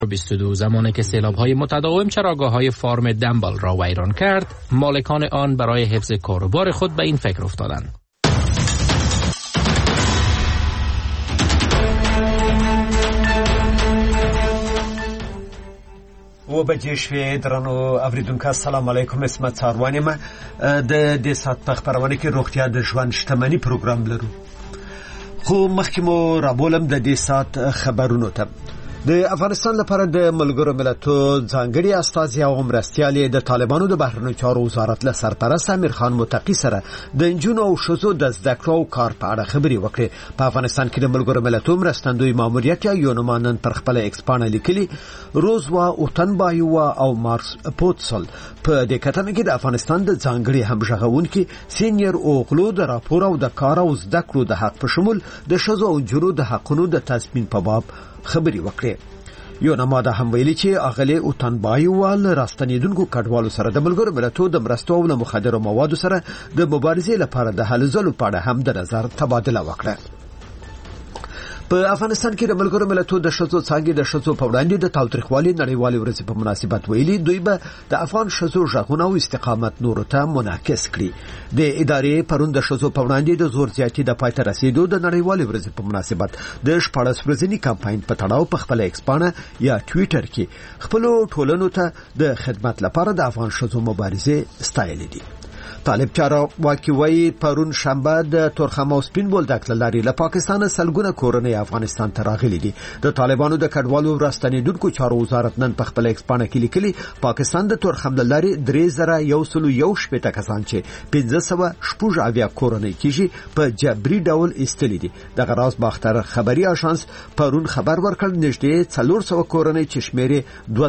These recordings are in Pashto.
22 زمانی که سیلاب‌های متداوم چراگاه‌های فارم دنبال را ویران کرد، مالکان آن برای حفظ کار و بار خود به این فکر افتادند. و بجې شوې درنو اوریدونکو السلام علیکم. اسمت څاروان یم. د دې ساعت په خپرونه کې روغتیا د ژوند شتمني پروګرام لرو، خو مخکې مو رابولم د دې ساعت خبرونو ته. د افغانستان لپاره د ملګرو ملتونو ځانګړي استازي او مرستیال د طالبانو د بهرنیو چارو وزارت له سرپرست امیر خان متقی سره د انجونو او ښځو د زده کړو او کار په اړه خبرې وکړې. په افغانستان کې د ملګرو ملتونو مرستندوی ماموریت یا یونمانن پر خپل ایکسپانه لیکلي روزوا اوتنبایوا او مارس پوتسل په دې کتنه کې د افغانستان د ځانګړي همغږونکي سینیئر اوغلو د راپور او د کار او زده کړو د حق په شمول د ښځو او نجونو د حقونو د تضمین په باب خبري وکړي. یو نما ده هم ویلي چې اغلی اوتنبایوال راستنیدونکو کډوالو سره د ملګرو ملتونو د مرستو او مخدرو موادو سره د مبارزې لپاره د هلو ځلو په اړه هم د نظر تبادله وکړه. په افغانستان کې د ملګرو ملتونو د ښځو څانګې د ښځو په وړاندې د تاوتریخوالي نړیوالې ورځې په مناسبت ویلي دوی به د افغان ښځو غږونه او استقامت نورو ته منعکس کړي. د ادارې پرون د ښځو په وړاندې د زور زیاتي د پای ته رسیدو د نړیوالې ورځې په مناسبت د 14 ورځني کمپاین په تړاو په خپل ایکسپانه یا ټویټر کې خپل ټولنو ته د خدمت لپاره د افغان ښځو مبارزه ستایلې دي. طالب چارواکي وايي پرون شنبه د تورخم او سپین بولدک لاري له پاکستان سلګونه کورنۍ افغانستان ته راغلي دي. د طالبانو د کډوالو راستنیدونکو چارو وزارت نن په خپل ایکسپانه کې لیکلي پاکستان د تورخم لاري 3111 کسان چې 1580 کورنۍ کېږي په جبري ډول ایستلي دي. د غراس باختر خبري آژانس پرون خبر ورکړ نږدې 400 کورنۍ چې شمیره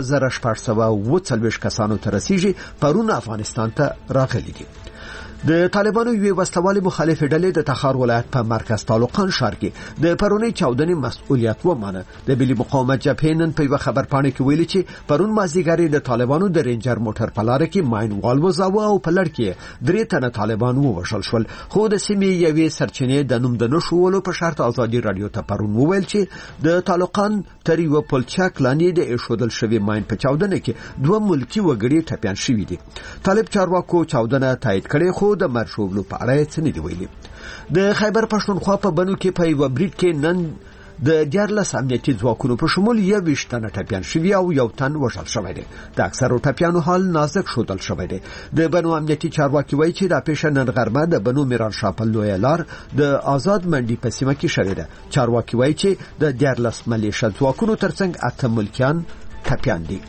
2640 کسانو ته رسیږي پرون افغانستان ته راغلي دي. د طالبانو یو وسلوالي مخالف ډلې د تخار ولایت په مرکز طالقان ښار کې د پرونی چاودنې مسؤلیت ومانه. د ملي مقاومت جبهې نن په خبر پاڼه کې ویلي چې پرون مازیګری د طالبانو د رینجر موټر په لار کې ماین وال وزاوه او په لړ کې 3 تنه طالبان ووژل شول. خو د سیمې یوې سرچینې د نوم د نشولو په شرط ازادي رادیو ته پرون وویل چې د طالقان تر یو پلچک لاندې د ایشودل شوی ماین په چاودنه کې 2 ملکی وګړي ټپيان شوي دي. طالب چارواکو چاودنه تایید کړي خو د مرشوبلو په اړه څه نه دی ویلي. د خیبر پښتونخوا په بنو کې په یو بریټ کې نن د 14 امنیتي ځواکونو په شمول 21 تنه ټپيان شوي او یو تن وژل شوی دی. د اکثرو ټپيانو حال نازک شودل شوی دی. د بنو امنیتي چارواکي وایي چې د پیښه نن غرمه د بنو میران شاپل لوی لار د آزاد منډي په سیمه کې شوې ده. چارواکي وایي چې د 14 ملیشه ځواکونو ترڅنګ 8 ملکیان ټپيان دي.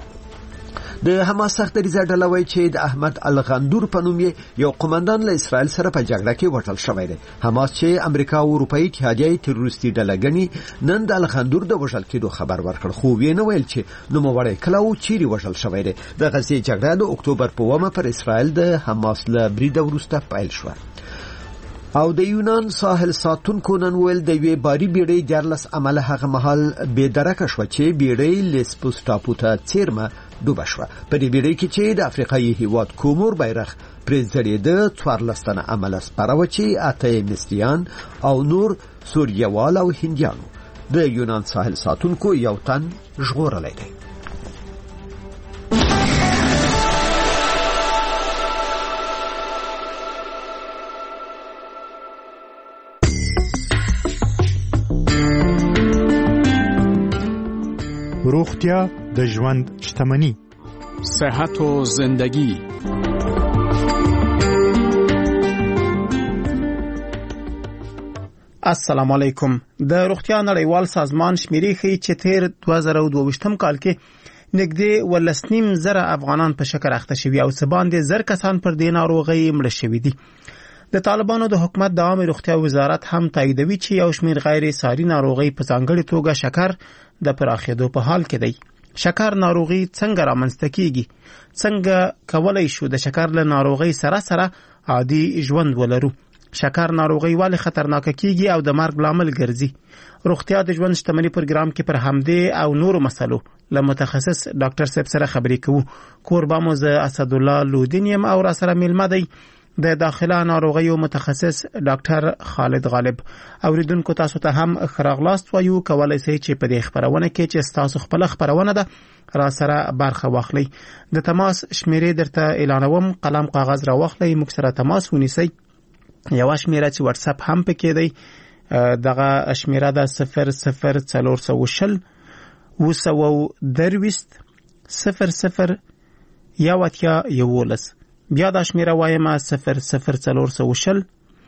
د حماس سختریزه ډله وایي چې د احمد الغندور په نوم یو قومندان له اسرائیل سره په جګړه کې وټل شوی دی. حماس چې امریکا او اروپאי اتحادیه تروریستي ډله ګڼي نن د الغندور د وژل کېدو خبر ورکړ خو وینه ویل چې نوموړی کله او چیرې وژل شوی دی. د غزې جګړه د اکتوبر په 1 پر اسرائیل د حماس له برید وروسته پیل شوه. او د یونان ساحل ساتونکو نن ویل د یوې باری بیړۍ 14 عمله هغه مهال بې درکه شو چې بیړۍ لیسبوس ټاپو ته څیرمه ډوبه شوه. په دې بیړۍ کې چې د افریقایي هیواد کومور بیرغ پرې ځړېده 14 تنه عمله سپاره وه چې 8 مصریان او نور سوریوال او هندیانو. د یونان ساحل ساتونکو یو تن ژغورلی دی. روغتیا د ژوند شتمني. صحت و زندگی. السلام علیکم. د روغتیا نړیوال سازمان شمیرې ښیي چې تیر 2022 کال کې نږدې 1.5 افغانان په شکر اخته شوي او څه باندې 1000 کسان پر دې ناروغۍ مړه شوي دي. د طالبانو د حکومت د عامه روغتیا وزارت هم تاییدوي چې یو شمېر غیر ساري ناروغۍ په ځانګړې توګه شکر د پراخېدو په حال کې دی. شکر ناروغي څنګه رامنځته کیږي؟ څنګه کولای شو د شکر له ناروغۍ سره عادي ژوند ولرو؟ شکر ناروغي ولې خطرناکه کیږي او د مرګ لامل ګرځي؟ روغتیا د ژوند شتمنۍ پروګرام کې پر همدې او نورو مسلو له متخصص ډاکټر صاحب سره خبرې کوو. کوربه مو زه اسدالله لودین یم او را سره میلمه دی د داخله ناروغیو متخصص ډاکټر خالد غالب. اوریدونکو تاسو ته هم خراغلاست وایو، کولای شئ چې په دې خبرونه کې چې تاسو خپل خبرونه ده را سره برخه واخلئ. د تماس شمیرې درته اعلانوم، قلم کاغذ را واخلئ، موږ سره تماس ونیسئ. یو شمیره چې واتس اپ هم پکې دی، دغه شمیره ده 00420 00 00 بیا دا شمیره وایم 00420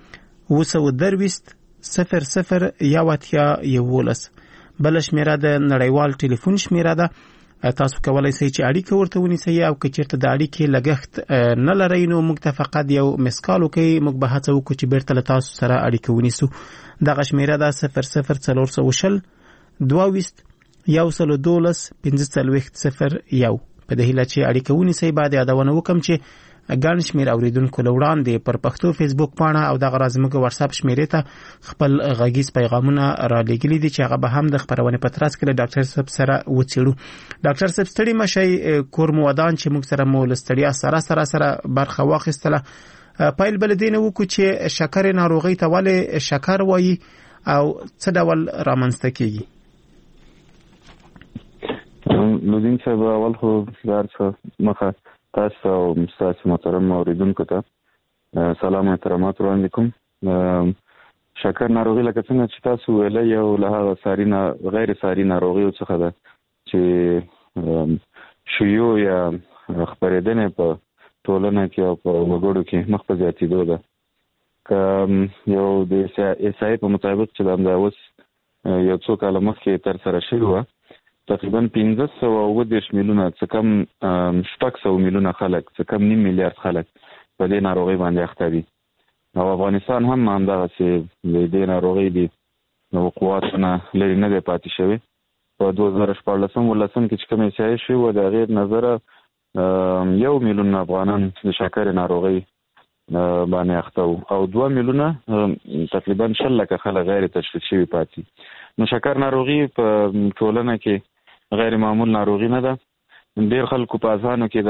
00 بل شمیره د نړیوال ټلیفون شمیره ده. تاسو کولای شئ چې اړیکه ورته ونیسئ او که چیرته د اړیکې لګښت نه لرئ نو موږ ته فقط یو مسکال وکړئ، موږ به هڅه وکړو چې بیرته له تاسو سره اړیکه ونیسو. دغه شمیره ده 00420 22 112 1501. په دې هیله چې اړیکه ونیسئ. بعد یادونه وکم چې ګڼ شمیر اوریدونکو له وړاندې پر پښتو فیسبوک پاڼه او دغه رازمګه واتس اپ شمیرې ته خپل غږیز پیغامونه را لېږلي دي چې هغه به هم د خبرونه په ترڅ کې له ډاکټر صاحب سره وڅېړو. ډاکټر صاحب ستړي مشئ، کور مو ودان چې موږ سره مو لستړیا سره برخه واخیستله. پایل بل دینه وکړو چې شکر ناروغي ته ولې شکر وایي او څه ډول رامنځته کیږي؟ نو دین صاحب اول خو درڅ مخه تاسو او تاسو محترم اوریدونکو ته سلام او احترامات وړاندې کوم. شکر ناروغي لکه څنګه چې تاسو ویلې یو له هغه ساري غیر ساري ناروغیو څخه ده چې شیوع یا خپرېدنه په ټولنه کې او په وګړو کې مخ په زیاتېدو ده. که یو د احصایې په مطابق چې دا اوس یو څو کاله مخکې تر سره شوی و، تقریبا 1520 میلیونه څه کم 600 میلیونه خلک، څه کم 9 میلیارد خلک په دې ناروغي باندې اخته دي. او افغانستان هم همدغسې د دې ناروغۍ د وقوعاتو نه لرې نه دی پاتې شوی. په 2014-15 کې چې کوم احصایې شوې وه، د هغې نظره 1 میلیون افغانان د شکر ناروغۍ باندې اخته وو او 2 میلیونه تقریبا 20 لکه خلک غیر تشخیص شوي پاتې. نو شکر ناروغي په ټولنه کې غیر معمول ناروغي نه ده. ډېر خلکو په اذهانو کې د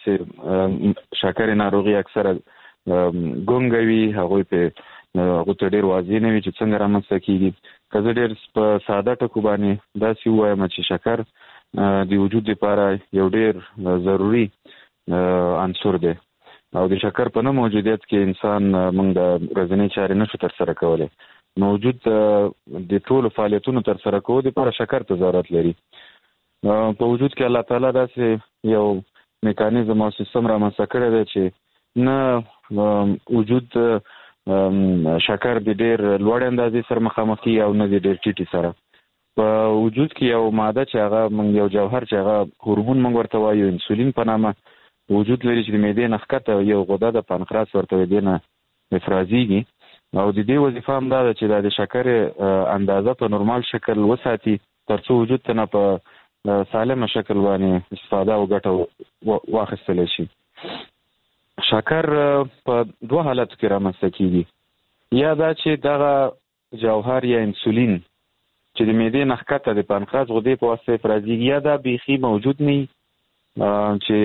شکر ناروغي اکثره ګونګه وي، هغوی ته ډېر واضح نه وي چې څنګه رامنځته کېږي. که زه ډېر په ساده ټکو باندې داسې ووایم چې شکر د وجود لپاره یو ډېر ضروري عنصر دی او د شکر په نه موجودیت کې انسان موږ د ورځنۍ چارې نشو ترسره کولی. موجود د ټولو فعالیتونو ترسره کولو لپاره شکر ته ضرورت لري. په وجود کې الله تعالی داسې یو میکانیزم او سیستم رامنځته کړی دی چې نه وجود شکر د ډېر لوړ اندازې سره مخامخ کېږي او نه د ډېر ټیټي سره. په وجود کې یو ماده چې هغه یو جوهر چې هغه هورمون موږ ورته وایو انسولین په نامه وجود لري چې د معدې نه ښکته یو غده د پانکراس ورته وایي، دې نه افرازېږي او د دې وظیفه هم دا ده چې د شکر اندازه په نورمال شکل وساتي تر څو وجود ته نه په سالمه شکل باندې استفاده او ګټه واخیستلی شي. شکر په 2 حالتو کې رامنځته کېږي. یا دا چې دغه جوهر یا انسولین چې د معدې نه ښکته د پانکراس غدې په واسطه افرازېږي، یا دا بیخي موجود نه وي چې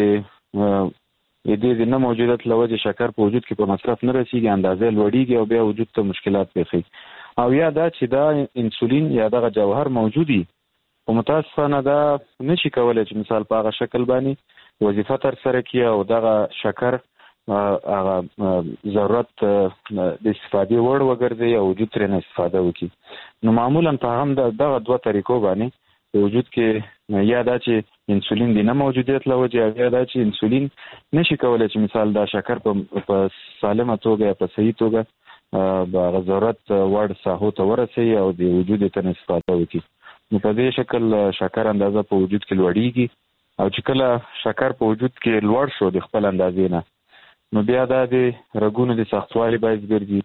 د دې نه موجودیت له وجې شکر په وجود کې په مصرف نه رسېږي، اندازه لوړېږي او بیا وجود ته مشکلات پیښوي. او یا دا چې دا انسولین یا دغه جوهر موجودي خو متاسفانه دا نشي کولی چې مثال په هغه شکل باندې وظیفه ترسره کړي او دغه شکر هغه ضرورت د استفادې وړ وګرځي او وجود ترې نه استفاده وکړي. نو معمولا په هم دغه 2 طریقو باندې په وجود کې یا دا چې انسولین د نه موجودیت له وجې او یا دا چې انسولین نشي کولی چې مثال دا شکر په سالمه توګه یا په صحیح توګه به هغه ضرورت وړ ساحو ته ورسوي او د وجود ته نه استفاده وکړي. نو په دې شکل شکر اندازه په وجود کې لوړېږي او چې کله شکر په وجود کې لوړ شو د خپل اندازې نه، نو بیا دا د رګونو د سختوالي باعث ګرځي.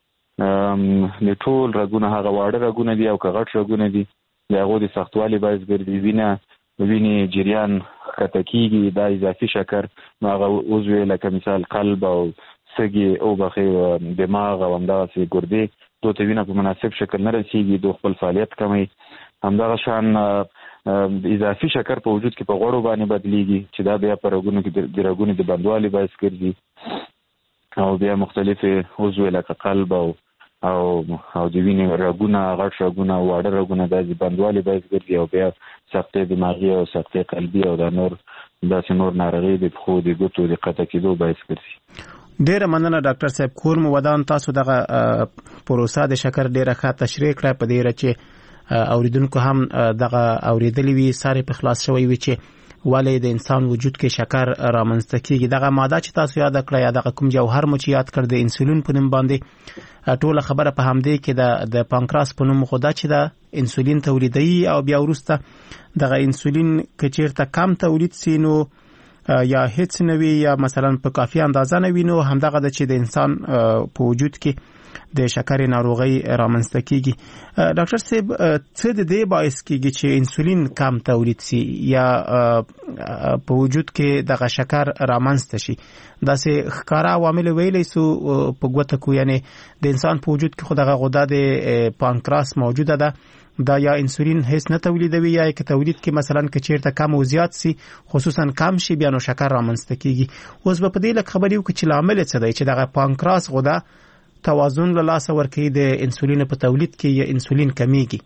د ټول رګونه هغه واړه رګونه دي او که غټ رګونه دي د هغو د سختوالي باعث ګرځي. وینې جریان ښکته کېږي، دا اضافي شکر نو هغه عضوې لکه مثال قلب او سږي او بخې دماغ او همدغسې ګردې دو ته وینه په مناسب شکل نه رسېږي، دو خپل فعالیت کموي. همدغه شان اضافي شکر په وجود کې په غوړو باندې بدلیږي چې دا بیا په رګونو کې د رګونو د بندوالي باعث ګرځي. او بیا مختلفې عضوې لکه قلب او د وینې رګونه، غټ رګونه، واړه رګونه داسې بندوالي باعث ګرځي او بیا سختې دماغي او سختې قلبي او داسې نور ناروغۍ د پښو د ګوتو د قطع کېدو باعث ګرځي. ډیره مننه ډاکټر صاحب. کور مو ودان. تاسو دغه پروسه د شکر ډیره ښه تشریح کړه په دې چې اوریدونکو هم دغه اوریدلې وي، ساري په خلاص شوی وي چې ولې د انسان وجود کې شکر رامنځته کیږي. دغه ماده چې تاسو یاد کړه یا دغه کوم جوهر مو چې یاد کړ د انسولین په نوم باندې، ټوله خبره په همدې کې د پانکراس په نوم خدا چې د انسولین تولیدوي او بیا وروسته دغه انسولین که چیرته کم تولید سي نو یا هیڅ نه وي یا مثلا په کافي اندازه نه وي نو همدغه د چې د انسان په وجود کې د شکر ناروغي رامنځته کیږي. ډاکټر صاحب څه د دې باعث کیږي چې انسولین کم تولید سي یا په وجود کې دغه شکر رامنځته شي؟ داسې ښکارا عوامل ویلې سو په ګوته کو، یعنی د انسان په وجود کې خو دغه غده د پانکراس موجوده ده، دا یا انسولین هیڅ نه تولیدوي یا که تولید کې مثلا که چیرته کم او زیات سي خصوصا کم شي بیا نو شکر رامنځته کیږي. اوس په دې لکه خبرې وکړو چې لامل څه دی چې دغه پانکراس غده توازن له لاسه ورکړي د انسولین په تولید کې یا انسولین کمیږي؟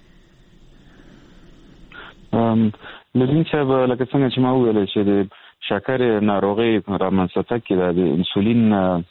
لکه څنګه چې ما وویل چې د شکر ناروغي رامنځته کې د انسولین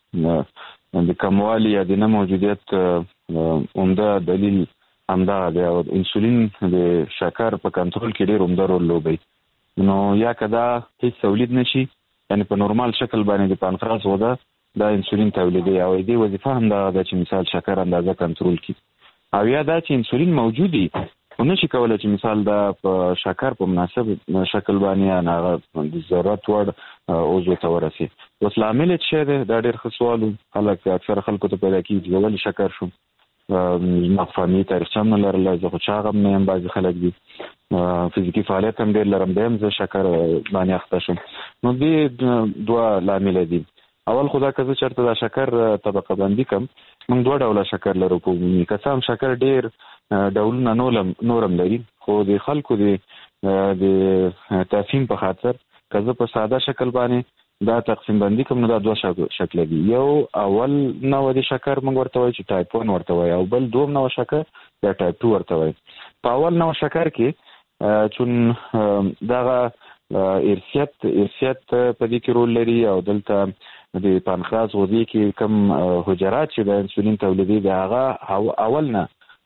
د کموالي یا د نه موجودیت عمده دلیل همدا دی او انسولین د شکر په کنټرول کې ډېر عمده رول لوبوي. نو یا کدا هیڅ تولید نشي، یعنی په نورمال شکل باندې د پانکراس غده دا انسولین تولیدوي او دې وظیفه هم دا ده چې مثال شکر اندازه کنټرول کړي، او یا دا چې انسولین موجودي نو نشي کولای چې مثال دا په شکر په مناسب شکل باندې هغه د ضرورت وړ عضو ته ورسي. اوس لامل څه دی؟ دا ډېر ښه سوال خلک اکثر خلکو ته پیدا کېږي ولې شکر شو. مفهومي تاریخچه هم نه لرله، زه خو چاغ هم نه یم، بعضې خلک دي فزیکي فعالیت هم ډېر لرم، بیا هم زه شکر باندې اخته شم. نو دې دوه لامله دي. اول خدا که زه چېرته دا شکر طبقه بندي کم، موږ دوه ډوله شکر لرو په عمومي. که څه هم شکر ډېر ډولونه نورم لري، خو د خلکو د تفهیم په خاطر که زه په ساده شکل باندې دا تقسیم بندي کوم نو دا دوه شکل دي. یو اول نوع د شکر موږ ورته وایو چې ټایپ 1 ورته وایو، او بل دوم نوع شکر یا ټایپ 2 ورته وایو. په اول نوع شکر کې چون دغه ارثیت په دې کې رول لري او دلته د پانکراس غدې کې کم حجرات چې د انسولین تولیدي د هغه اول نه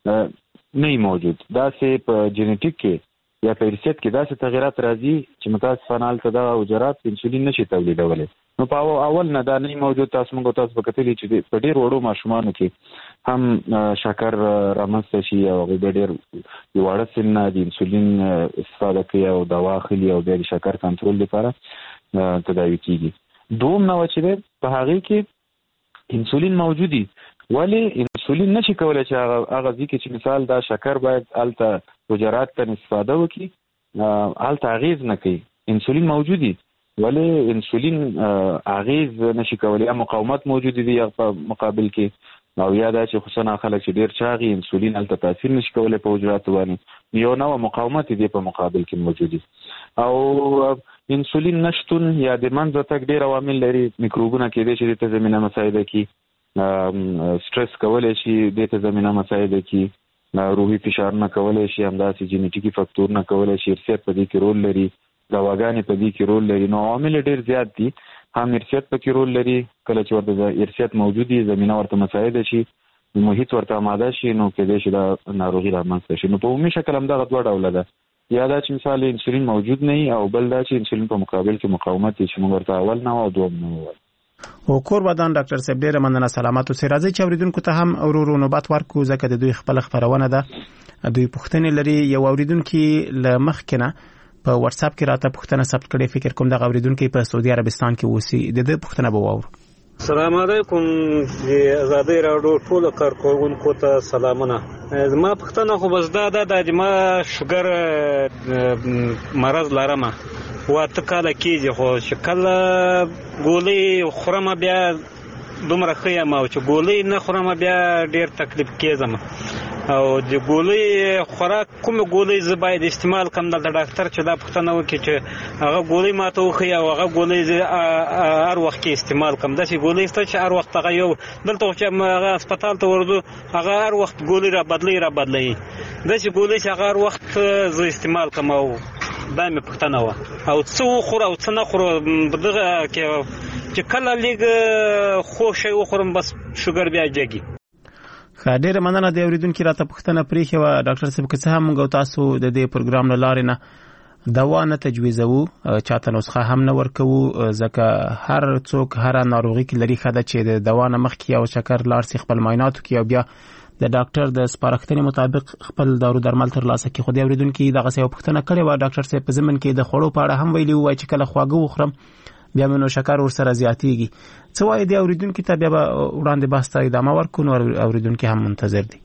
موجود، داسې په جینیټیک کې یا په ارثیت کې داسې تغیرات راځي چې متاسفانه هلته دغه حجرات انسولین نشي تولیدولی. نو په اول نه دا نه موجود. تاسو به کتلي چې په ډېر وړو ماشومانو کې هم شکر رامنځته شي او هغوی به ډېر د واړه سن نه د انسولین استفاده کوي او دوا اخلي او بیا د شکر کنټرول لپاره تداوي کېږي. دوم نوع چې دی په هغې کې انسولین موجودي، ولی انسولین نشي کولای چې هغه ځای کې چې مثال دا شکر باید هلته حجرات ته استفاده وکړي هلته اغیز نه کوي. انسولین موجودي ولی انسولین اغیز نشي کولای، یا مقاومت موجود دی په مقابل کې، او یا دا چې خصوصا خلک چې ډیر چاغي انسولین هلته تاثیر نشي کولای په حجراتو باندې، یو نوع مقاومت دی په مقابل کې موجود. او انسولین نشتون یا د منځه تګ ډیر عوامل لري. میکروبونه کېدای شي د زمینه مساعده کی، سټرس کولای شي د زمینه مساعده کی، روحي فشار نه کولای شي، همداسې جینیټیکي فاکتور نه کولای شي، ارثیت په دې کې رول لري، دواګانې په دې کې رول لري. نو عوامل ډیر زیات دي. هم ارثیت په کې رول لري، کله چې ورته ارثیت موجود وي زمینه ورته مساعده شي، محیط ورته آماده شي، نو کېدای شي دا ناروغي رامنځته شي. نو په عمومي شکل همدغه دوه ډوله ده، یا دا چې مثال انسولین موجود نه وي او بل دا چې انسولین په مقابل کې مقاومت وي چې موږ ورته اول نه او دوم نه وایو. او کور ودان ډاکټر صاحب ډیره مننه، سلامات اوسئ. راځي چې اوریدونکو ته هم ورو نوبت ورکړو ځکه د دوی خپل خبرونه ده، دوی پوښتنې لري. یو اوریدونکو له مخکې نه په واتس اپ کې راته پوښتنه ثبت کړې، فکر کوم دغه اوریدونکو په سعودي عربستان کې اوسي، د دې پوښتنه به واورو. السلام علیکم، د آزادۍ راډیو ټول کارکونکو ته سلامونه. زما پوښتنه خو بس دا ده چې ما شوګر مرض لرم، واته کاله کېږي، خو چې کله ګولۍ خورم بیا دومره ښه یم او چې ګولۍ نه خورم بیا ډېر تکلیف کېږم او د ګولۍ خوراک کومه ګولۍ زه باید استعمال کړم د ډاکټر چې دا پوښتنه وکړي چې هغه ګولۍ ماته وښیي او هغه ګولۍ زه هر وخت کې استعمال کړم. داسې ګولۍ شته چې هر وخت هغه یو دلته چې هغه هسپتال ته ورځو هغه هر وخت ګولۍ را بدلوي داسې ګولۍ چې هغه هر وخت زه استعمال کړم او دا مې پوښتنه وه او څه وخورو او څه نه خورو دغه کې چې کله لږ خوږ شی وخورم بس شوګر بیا جګي. ډېره مننه د اورېدونکي راته پوښتنه پرېښې وه ډاکټر صاحب که څه هم موږ تاسو د دې پروګرام له لارې نه دوا نه تجویزوو چاته نسخه هم نه ورکوو ځکه هر څوک هر ناروغي کې لري ښه ده چې د دوا نه مخکې او چکر لاړ شي خپل معاینات وکړي او بیا د ډاکټر د سپارښتنې مطابق خپل دارو درمل ترلاسه کړي. خو د اورېدونکي دغسې یوه پوښتنه کړې وه ډاکټر صاحب په ضمن کې د خوړو په اړه هم ویلي ووایي چې کله خواږه وخورم بیا مې نو شکر ورسره زیاتېږي. څه وایي د اورېدونکي ته بیا به وړاندې بحث ته ادامه ورکړو نو اورېدونکي هم منتظر دي.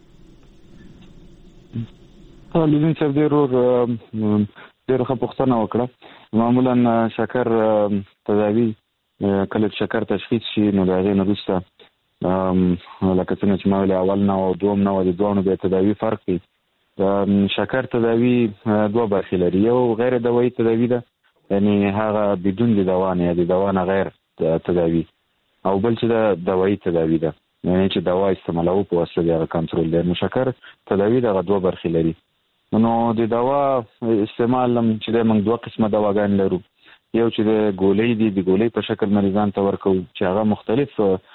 لیدونکي صاحب ډېره ښه پوښتنه وکړه. معمولا شکر تداوي کله چې شکر تشخیص شي نو د هغې نه وروسته لکه څنګه چې ما ویلې اول نه او دوم نه د دواړو بیا تداوي فرق کوي. شکر تداوي دوه برخې لري. یو غیر دوایي تداوي ده یعنی هغه بدون د دوا نه یا د دوا نه غیر تداوي او بل چې د دوايي تداوي ده یعنی چې دوا استعمالو په واسطه د هغه کنټرول دی. نو شکر تداوي دغه دوه برخې لري. نو د دوا استعمال هم چې موږ دوه قسمه دواګانې لرو. یو چې د ګولۍ دي د ګولۍ په شکل مریضان ته ورکوو چې هغه مختلف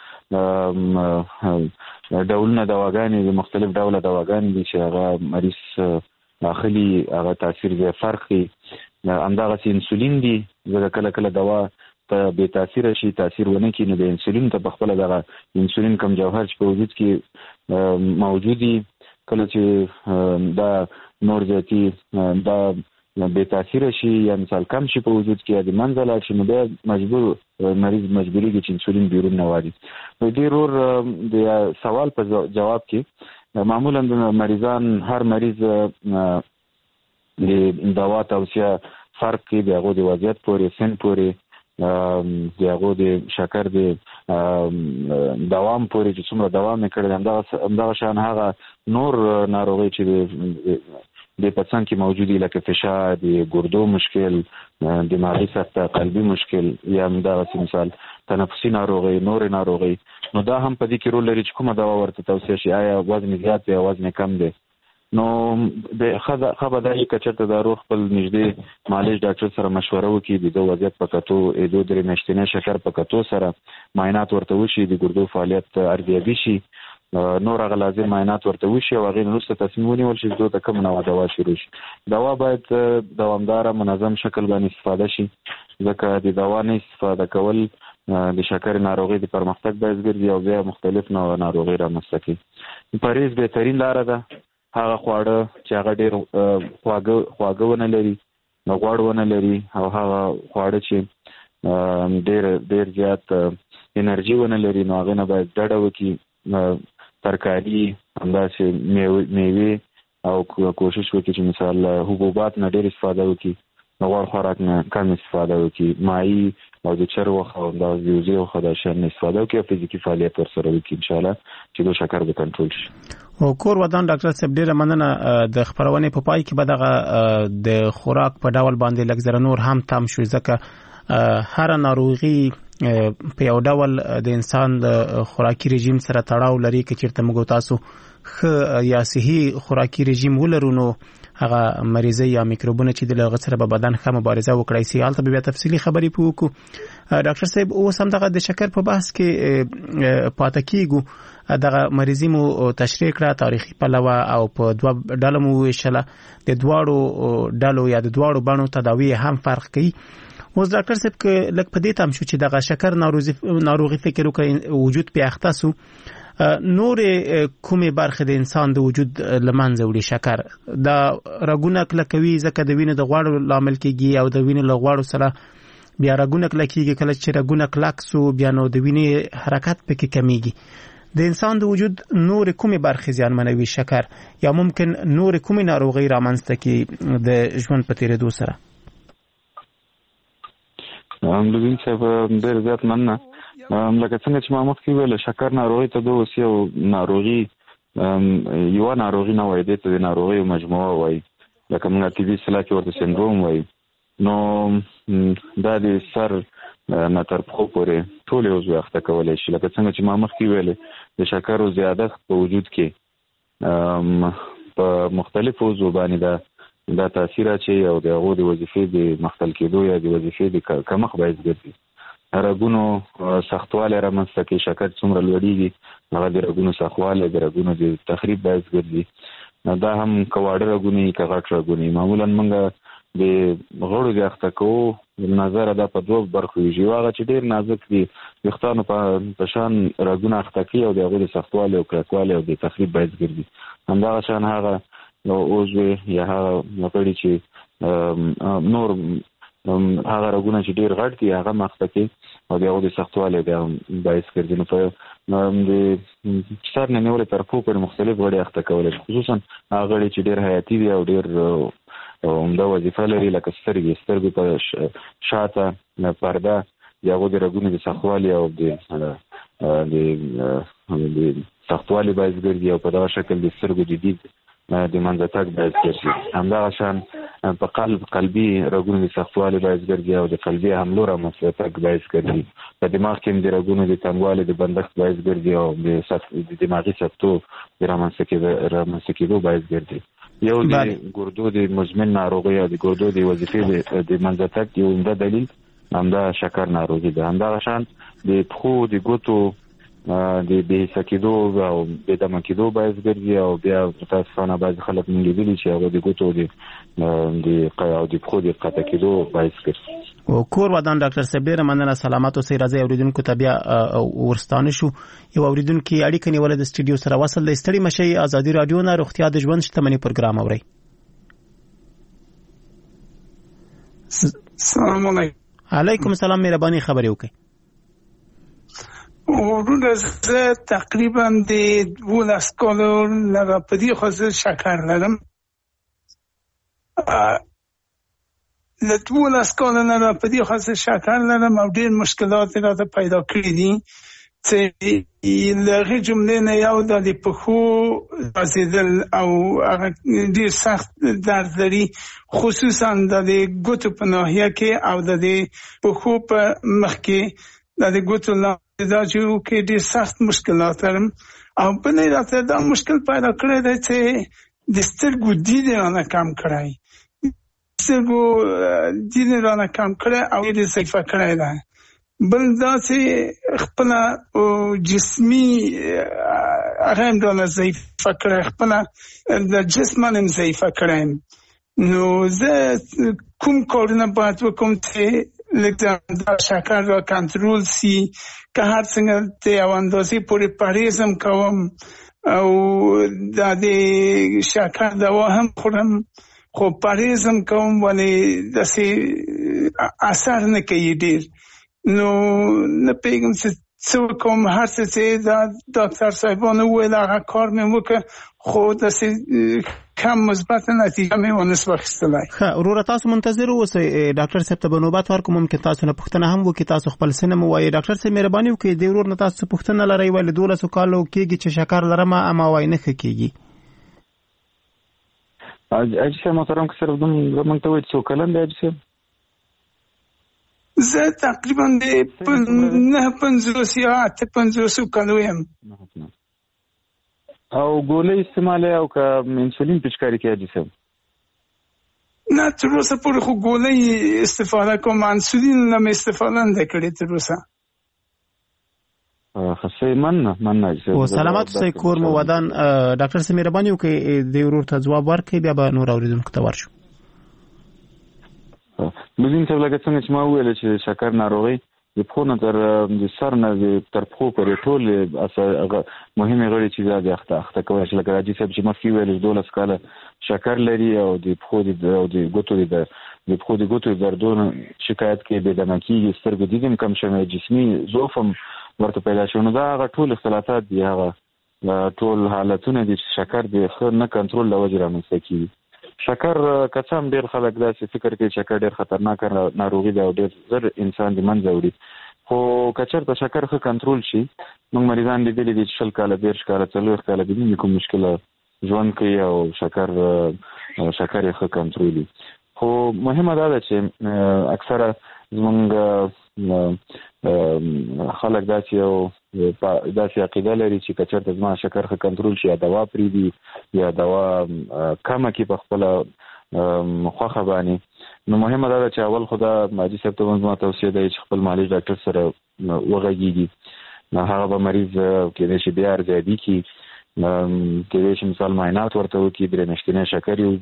ډولونه دواګانې دي مختلف ډوله دواګانې دي چې هغه مریض داخلي هغه تاثیر به فرق کوي. همدغسې انسولین دي ځکه کله کله دوا ته بې تاثیره شي تاثیر ونه کړي نو د انسولین ته پخپله دغه انسولین کم جوهر چې په وجود کې موجود دي کله چې دا نور زیاتي دا بې تاثیره شي یا مثال کم شي په وجود کې یا د منځه لاړ شي نو بیا مریض مجبوریږي چې انسولین بیرون نه واړي. نو دې رور د سوال په جواب کې معمولا د مریضان هر مریض د دوا توصیه فرق کوي د هغو د وضعیت پورې سن پورې د هغو د شکر د دوام پورې چې څومره دوام یې کړی همدغه شان هغه نور ناروغۍ چې د پڅن کې موجودي لکه فشار د ګردو مشکل دماغي سکته قلبي مشکل یا همدغسې مثال تنفسي ناروغۍ نور ناروغۍ نو دا هم په دې کې رول لري چې کومه دوا ورته توصیه شي آیا وزن زیات دی یا وزن کم دی. نو ښه به دا وي که چېرته دا روغ خپل نږدې معالج ډاکټر سره مشوره وکړي د ده وضعیت په کتو دو درې میاشتنی شکر په کتو سره معاینات ورته وشي د ګردو فعالیت ارزیابي شي نور هغه لازم معاینات ورته وشي او هغې نه وروسته تصمیم ونیول شي چې دوی ته کوم نوع دوا شروع شي. دوا باید دوامداره منظم شکل باندې استفاده شي ځکه د دوا نه استفاده کول د شکر ناروغۍ د پرمختګ باعث ګرځي او بیا مختلف نوع ناروغۍ رامنځته کوي. پرهیز بهترین لاره ده هغه خواړه چې هغه ډېر خواږه ونه لري غوړ ونه لري او هغه خواړه چې ډېر زیات انرژي ونه لري نو هغې نه باید ډډه وکړي. ترکاري همداسې میوې او کوشش وکړي چې مثال حبوبات نه ډېر استفاده وکړي غوړ خوراک نه کم استفاده وکړي ماهي او د چرګ غوښه او همدغسې د وزې غوښه دا شیان نه استفاده وکړي او فزیکي فعالیت ورسره وکړي انشاءالله چې د شکر به کنټرول شي. او کور ودان ډاکټر صاحب ډیره مننه د خبرونې په پای کې به دغه د خوراک په ډول باندې لږ زره نور هم تم شو ځکه هر ناروغي په یو ډول د انسان د خوراکي رژیم سره تړاو لري که چیرته موږ تاسو ښه یا صحي خوراکي رژیم ولرو نو هغه مریضي یا میکروبونه چې د هغه سره په بدن ښه مبارزه وکړای شي. هلته بیا تفصیلي خبرې وکړو. ډاکټر صاحب اوس هم دغه د شکر په بحث کې پاتې کیږو. دغه مریضي مو تشریح کړه تاریخي پلوه او په دوه ډلو مو ویشله د دواړو ډلو یا د دواړو بڼو تداوی هم فرق کوي. اوس ډاکټر صاحب که لږ په دې تم شو چې دغه شکر ناروغي فکر وکړي وجود پې اخته سو نور کومې برخې د انسان د وجود له منځه وړي شکر دا رګونه کلکوي ځکه د وینې د غوړو لامل کېږي او د وینې له غوړو سره بیا رګونه کلکېږي کله چې رګونه کلک سو بیا نو د وینې حرکت پکې کمیږي. د انسان د وجود نور کومې برخې زیانمنوي شکر یا ممکن نور کومې ناروغۍ رامنځته کړي د ژوند په تېرېدو سره؟ لوګین صاحب ډېر زیات مننه. لکه څنګه چې ما مخکې ویل شکر ناروغي ته د اوسې او ناروغي یو ناروغي نه وایي ته د ناروغي مجموعه وایي لکه موږ طبي اصطلاح کې ورته سندروم وایي نو دا د سر نه تر پښو پورې ټول عضو اخته کولی شي لکه څنګه چې ما مخکې ویل د شکرو زیادښت په وجود کې په مختلفو عضو باندې دا تاثیر اچوي او د هغو د وظیفې د مختل کېدو یا د وظیفې د کمښت باعث ګرځي رګونو سختوالی رامنځته کوي شکر څومره لوړېږي هغه د رګونو سختوالی د رګونو د تخریب باعث ګرځي دا هم که واړه رګونه وي که غټ رګونه وي معمولا موږ د غړو د اخته کوو نظره دا په دوه برخو ویږي یو هغه چې ډېر نازک دي ویښتانو په شان رګونه اخته کوي او د هغوی د سختوالي او کلکوالي او د تخریب باعث ګرځي همدغه شان هغه عضو یا هغه غړي چې نور هغه رګونه چې ډېر غټ دي هغه مخته کوي او د هغوی د سختوالي باعث ګرځي نو په د سر نه نیولې تر پښو پورې مختلف غړي اخته کولی شي خصوصا هغه غړي چې ډېر حیاتي دي او ډېر عمده وظیفه لري لکه سترګې په شاته پرده د هغو د رګونو د سختوالي او د سختوالي باعث ګرځي او په دغه شکل د سترګو د دید د منځه تګ باعث ګرځي همدغه شان په قلبي رګونو د سختوالي باعث ګرځي او د قلبي حملو رامنځته تګ باعث ګرځي په دماغ کې د رګونو د تنګوالي د بندښت باعث ګرځي او د دماغي سکتو د رامنځته کېدو باعث ګرځي یو د ګردو د مزمن ناروغي او د ګردو د وظیفې د منځه تګ یو عمده دلیل همدا شکر ناروغي ده همدغه شان د پښو د ګوتو د بېحسه کېدو او بېدمه کېدو باعث ګرځي او بیا متاسفانه بعضې خلک موږ لیدلي چې هغه د ګوتو او د پښو د قطع کېدو باعث ګرځي کور ودان ډاکټر صاحب ډېره مننه سلامت اوسئ راځئ اورېدونکو ته بیا ورستانه شو یو اورېدونکي اړیکه نیوله د سټوډیو سره وصل دی ستړي مه شئ ازادي راډیو نه روغتیا د ژوند شتمني پروګرام اورئ السلام علیکم علیکم السلام مهرباني خبرې وکړئ ورونه زه تقریبا د 12 کالو لږه په دې خاطر شکر لرم له 12 کالو نه په دې خاطر شکر لرم او ډېر مشکلات راته پیدا کړي دي چې لږه جملې نه یو د پښو غځېدل او هغه ډېر سخت درد لري خصوصا د ګوتو په ناحیه کې او د پښو په مخ کې د ګوتو دا چې ډېر سخت مشکلات لرم او بلې راته دا مشکل پیدا کړی دی چې د سترګو دید رانه کم کړی سترګو دید رانه کم کړی او ډېر ضعیفه کړی دی بل دا چې خپله جسمي هغه هم رانه ضعیفه کړی خپله د جسم هم ضعیفه کړی نو زه کوم کارونه باید وکړم چې لکه دا شکر را کنترول سی که هر څنګه د یو اندازې پورې پرهیز هم کوم او د شکر دوا هم خورم خو پرهیز هم کوم ولې داسې اثر نه کوي ډېر نو نه پوهېږم چې څه وکړم هر څه چې دا ډاکټر صاحبانو وویل هغه کار مې وکړ خو داسې کم مثبت نتیجه مې ونس واخیستلی ښه وروره تاسو منتظر اوسئ ډاکټر صاحب ته به نوبت ورکړو ممکن تاسو نه پوښتنه هم وکړي تاسو خپل څه نه مو وایي ډاکټر صاحب مهرباني وکړئ د ورور نه تاسو پوښتنه لرئ ولې 12 کالو کېږي چې شکر لرم اما وایي نه ښه کېږي حاجي صاحب محترم که صرف زموږ ته وایي څو کلن دی حاجي صاحب زه تقریبا د 950 یا 850 کالو یم او ګولۍ استعمالوي او که انسولین پچکاري کوي حاجي صاحب نه تر اوسه پورې خو ګولۍ استفاده کوم انسولین نه مې استفاده نه کړې تر اوسه خاصه مننه او سلامات اوسئ کور مو ودان ډاکټر صاحب مهرباني وکړئ د ورور ته ځواب ورکړئ بیا به نور اورېدونکو ته ورشو مزین صاحب لکه څنګه چې ما وویل چې شکر ناروغي د پښو نه تر سر نه تر پښو پورې ټول مهمې غړي چې دا د اخته کولی شي لکه حاجي صاحب چې مخکې وویل 12 کاله شکر لري او د پښو او د ګوتو د دردونو شکایت کوي بېدمه کېږي سترګو دید هم کم شوی جسمي ضعف هم ورته پیدا شوی نو دا هغه ټول اختلافات دي هغه ټول حالتونه دي چې شکر د ښه نه کنټرول له وجې رامنځته کېږي شکر که څه هم ډېر خلک داسې فکر کوي شکر ډېر خطرناک ناروغي ده او ډېر زر انسان د منځه وړي خو کچرته شکر ښه کنټرول شي، موږ مریضان لیدلي دي چې 20 کاله 30 کاله 40 کاله د کوم مشکل ژوند کوي او شکر یې ښه کنټرولي. خو مهمه دا ده چې اکثره زمونږ خلک داسې عقیده لري چې کچرته زما شکر ښه کنټرول شي یا دوا پرېږدي یا دوا کمه کړي په خپله خوښه باندې. نو مهمه دا ده چې اول خو دا ماجي صاحب ته زما توصیه ده چې خپل معالج ډاکټر سره وغږېږي. نو هغه به مریض کېدای شي بیا ارزیابي کړي، کېدای شي مثال معاینات ورته وکړي، 3 میاشتنی شکر یې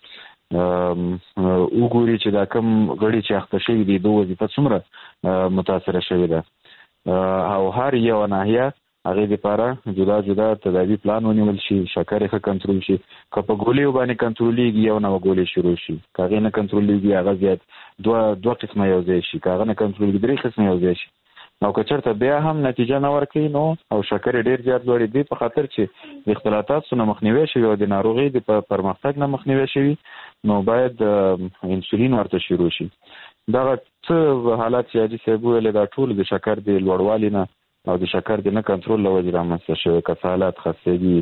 وګوري چې دا کم غړي چې اخته شوي دي د وظیفه څومره متاثره شوې ده او هر یو ناحیه هغې دپاره جدا جدا تداوي پلان ونیول شي، شکر یې ښه کنټرول شي. که په ګولیو باندې کنټرولېږي یو نوه ګولۍ شروع شي، که هغې نه کنټرولېږي هغه زیات دوه قسمه یو ځای شي، که هغه نه کنټرولېږي 3 قسمه یو ځای شي. او که چېرته بیا هم نتیجه نه ورکوي نو او شکر یې ډېر زیات لوړ دی په خاطر چې د اختلاطاتو نه مخنیوی شوي او د ناروغۍ د پرمختګ نه مخنیوی شوي، نو باید انسولین ورته شروع شي. دغه څه حالات چې حاجي صاحب ویلې دا ټول د شکر د لوړوالي نه او د شکر د نه کنټرول له وجې رامنځته شوی، کسالت، خستګي،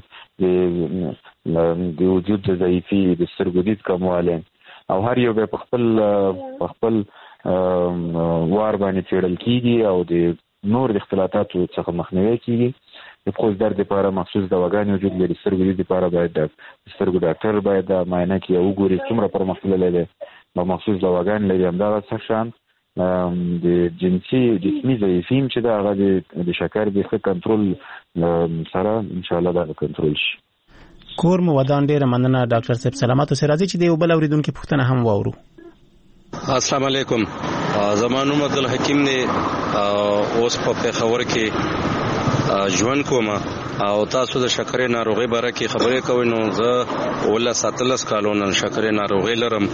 د وجود د ضعیفي، د سترګو دید کموالی او هر یو به په خپل وار باندې څېړل کېږي او د نور د اختلاطاتو څخه مخنیوی کېږي. د پښو درد لپاره مخصوص دواګانې وجود لري، سترګو دید لپاره باید د سترګو ډاکټر باید دا معاینه کړي او وګوري څومره پرمختللی دی او مخصوص دواګانې لري. همدغه څه شان د جسمي ضعیفیم چې دا هغه د شکر د ښه کنټرول سره انشاءالله دا کنټرول شي. کور مو ودان، ډېره مننه ډاکټر صاحب. سلامات اوسئ. راځئ چې د یو بل اورېدونکي پوښتنه هم واورو. السلام علیکم، زما نوم عبدالحکیم دی، اوس په پېښور کې ژوند کوم او تاسو د شکرې ناروغۍ باره کې خبرې کوئ. نو زه 17 کالونه شکرې ناروغۍ لرم